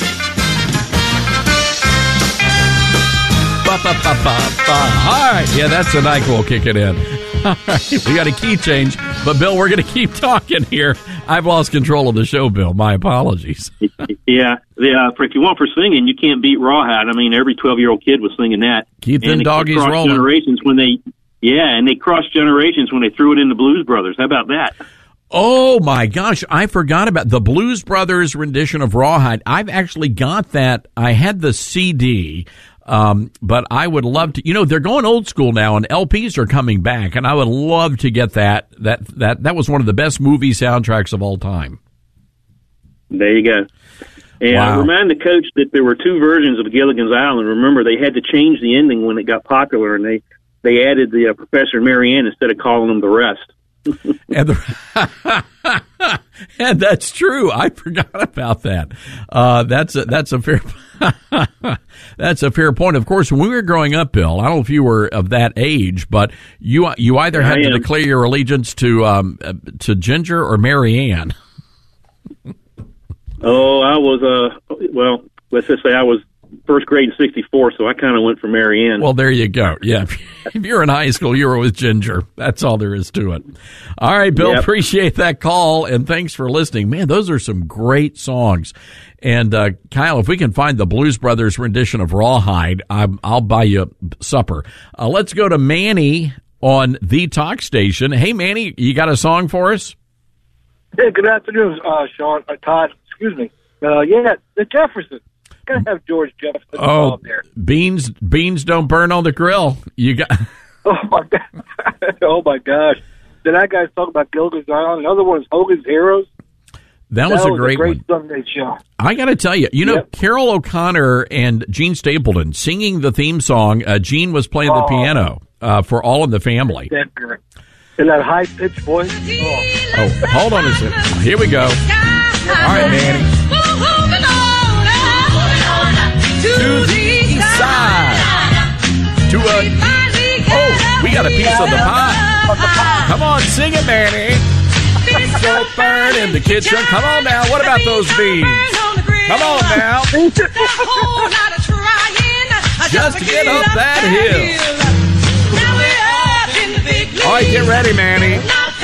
Ba, ba, ba, ba, ba. All right. Yeah, that's the NyQuil kicking in. All right. We got a key change. But, Bill, we're going to keep talking here. I've lost control of the show, Bill. My apologies. Yeah. Yeah. For, if you want for singing, you can't beat Rawhide. I mean, every twelve-year-old kid was singing that. Keep them doggies rolling. Generations when they... Yeah, and they crossed generations when they threw it in the Blues Brothers. How about that? Oh, my gosh. I forgot about the Blues Brothers rendition of Rawhide. I've actually got that. I had the C D, um, but I would love to. You know, they're going old school now, and L Ps are coming back, and I would love to get that. That that that was one of the best movie soundtracks of all time. There you go. And Wow. I remind the coach that there were two versions of Gilligan's Island. Remember, they had to change the ending when it got popular, and they They added the uh, Professor and Mary Ann instead of calling them the rest. and, the, and that's true. I forgot about that. Uh, that's a, that's a fair that's a fair point. Of course, when we were growing up, Bill, I don't know if you were of that age, but you you either had I to am. declare your allegiance to um, uh, to Ginger or Mary Ann. Oh, I was, uh, well, let's just say I was first grade in sixty-four, so I kind of went for Mary Ann. Well, there you go. Yeah, if you're in high school, you were with Ginger. That's all there is to it. All right, Bill, Yep. appreciate that call, and thanks for listening. Man, those are some great songs. And, uh, Kyle, if we can find the Blues Brothers rendition of Rawhide, I'm, I'll buy you supper. Uh, let's go to Manny on the talk station. Hey, Manny, you got a song for us? Hey, good afternoon, uh, Sean. Uh, Todd, excuse me. Uh, yeah, the Jeffersons. Gotta have George Jefferson Oh, involved there. beans beans don't burn on the grill. You got. Oh my god! Oh my gosh! Did that guy talk about Gilligan's Island? Another one is Hogan's Heroes. That was a great great one. Sunday show. I got to tell you, you know, Yep. Carol O'Connor and Gene Stapleton singing the theme song. Uh, Gene was playing the Oh. piano uh, for All in the Family. That girl. In that high pitched voice. Oh. Oh, hold on a second. Here we go. All right, Manny. To the east side. To a. Oh, we got a piece of the pie. Come on, sing it, Manny. Don't burn in the kitchen. Come on now. What about those beans? Come on now. Just to get up that hill. All right, get ready, Manny.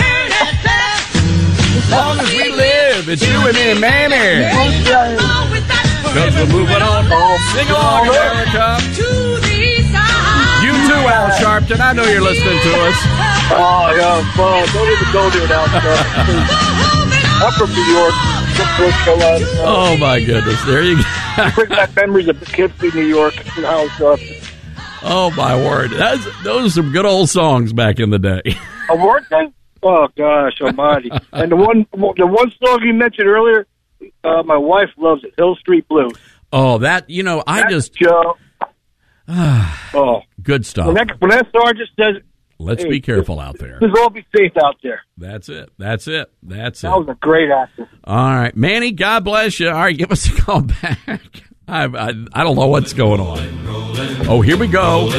As long as we live, it's you and me and Manny. Because we're moving on. Sing along, America. You too, Al Sharpton. I know you're listening to us. Oh, yeah, fun. Don't even go there now, sir. I'm from New York, from North Carolina. Oh, my goodness. There you go. Bring back memories of Poughkeepsie, New York, and how it's up. Oh, my word. That's, those are some good old songs back in the day. A word thing? Oh, gosh almighty. And the one the one song you mentioned earlier, uh, my wife loves it. Hill Street Blues. Oh, that, you know, I That's just... Joe. oh. Good stuff. When that, when that sergeant says... Let's hey, be careful out there. Let's all be safe out there. That's it. That's it. That's That it. was a great actor. All right. Manny, God bless you. All right, give us a call back. I, I, I don't know what's going on. Oh, here we go. All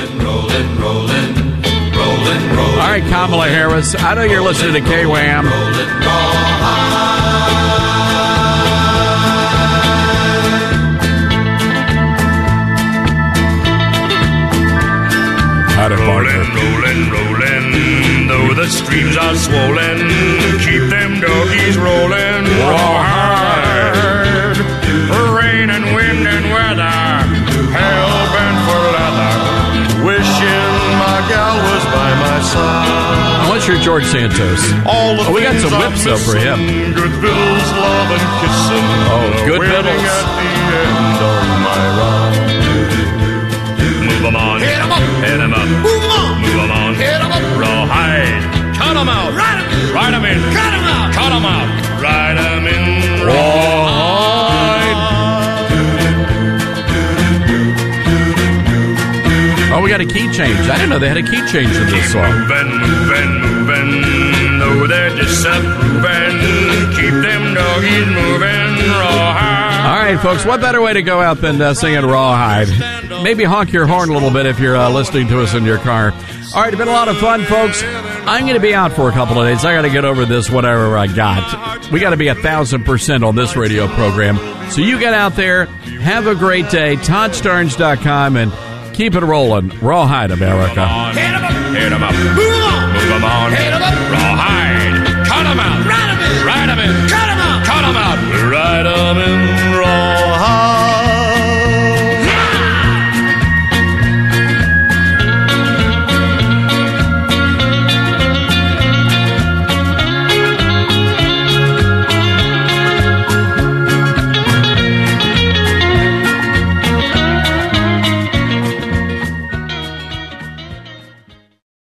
right, Kamala Harris. I know you're listening to K W A M. Rolling, rolling, rolling, though the streams are swollen, keep them doggies rolling raw hard. Rain and wind and weather, hell bent for leather, wishing my gal was by my side. What's your George Santos? All the oh, we got some things whips I'm though for him. missing, good bills, love and kissing. Oh, good waiting bills. at the end of my ride. Move 'em on, hit 'em up, hit 'em up, move 'em on, move 'em on, hit 'em up, rawhide, cut 'em out, ride 'em, ride 'em in, cut 'em out, cut 'em out, ride 'em in, rawhide. Oh, we got a key change. I didn't know they had a key change in this song. Moving, moving, moving, though they're disapproving, keep them doggies moving, rawhide. All right, folks, what better way to go out than uh, singing Rawhide? Maybe honk your horn a little bit if you're uh, listening to us in your car. All right, it's been a lot of fun, folks. I'm going to be out for a couple of days. I got to get over this, whatever I got. We got to be a thousand percent on this radio program. So you get out there, have a great day. Todd Starnes dot com and keep it rolling. Rawhide, America. Hit 'em up, hit 'em up, move 'em on, move 'em on, hit 'em up, rawhide, cut 'em out.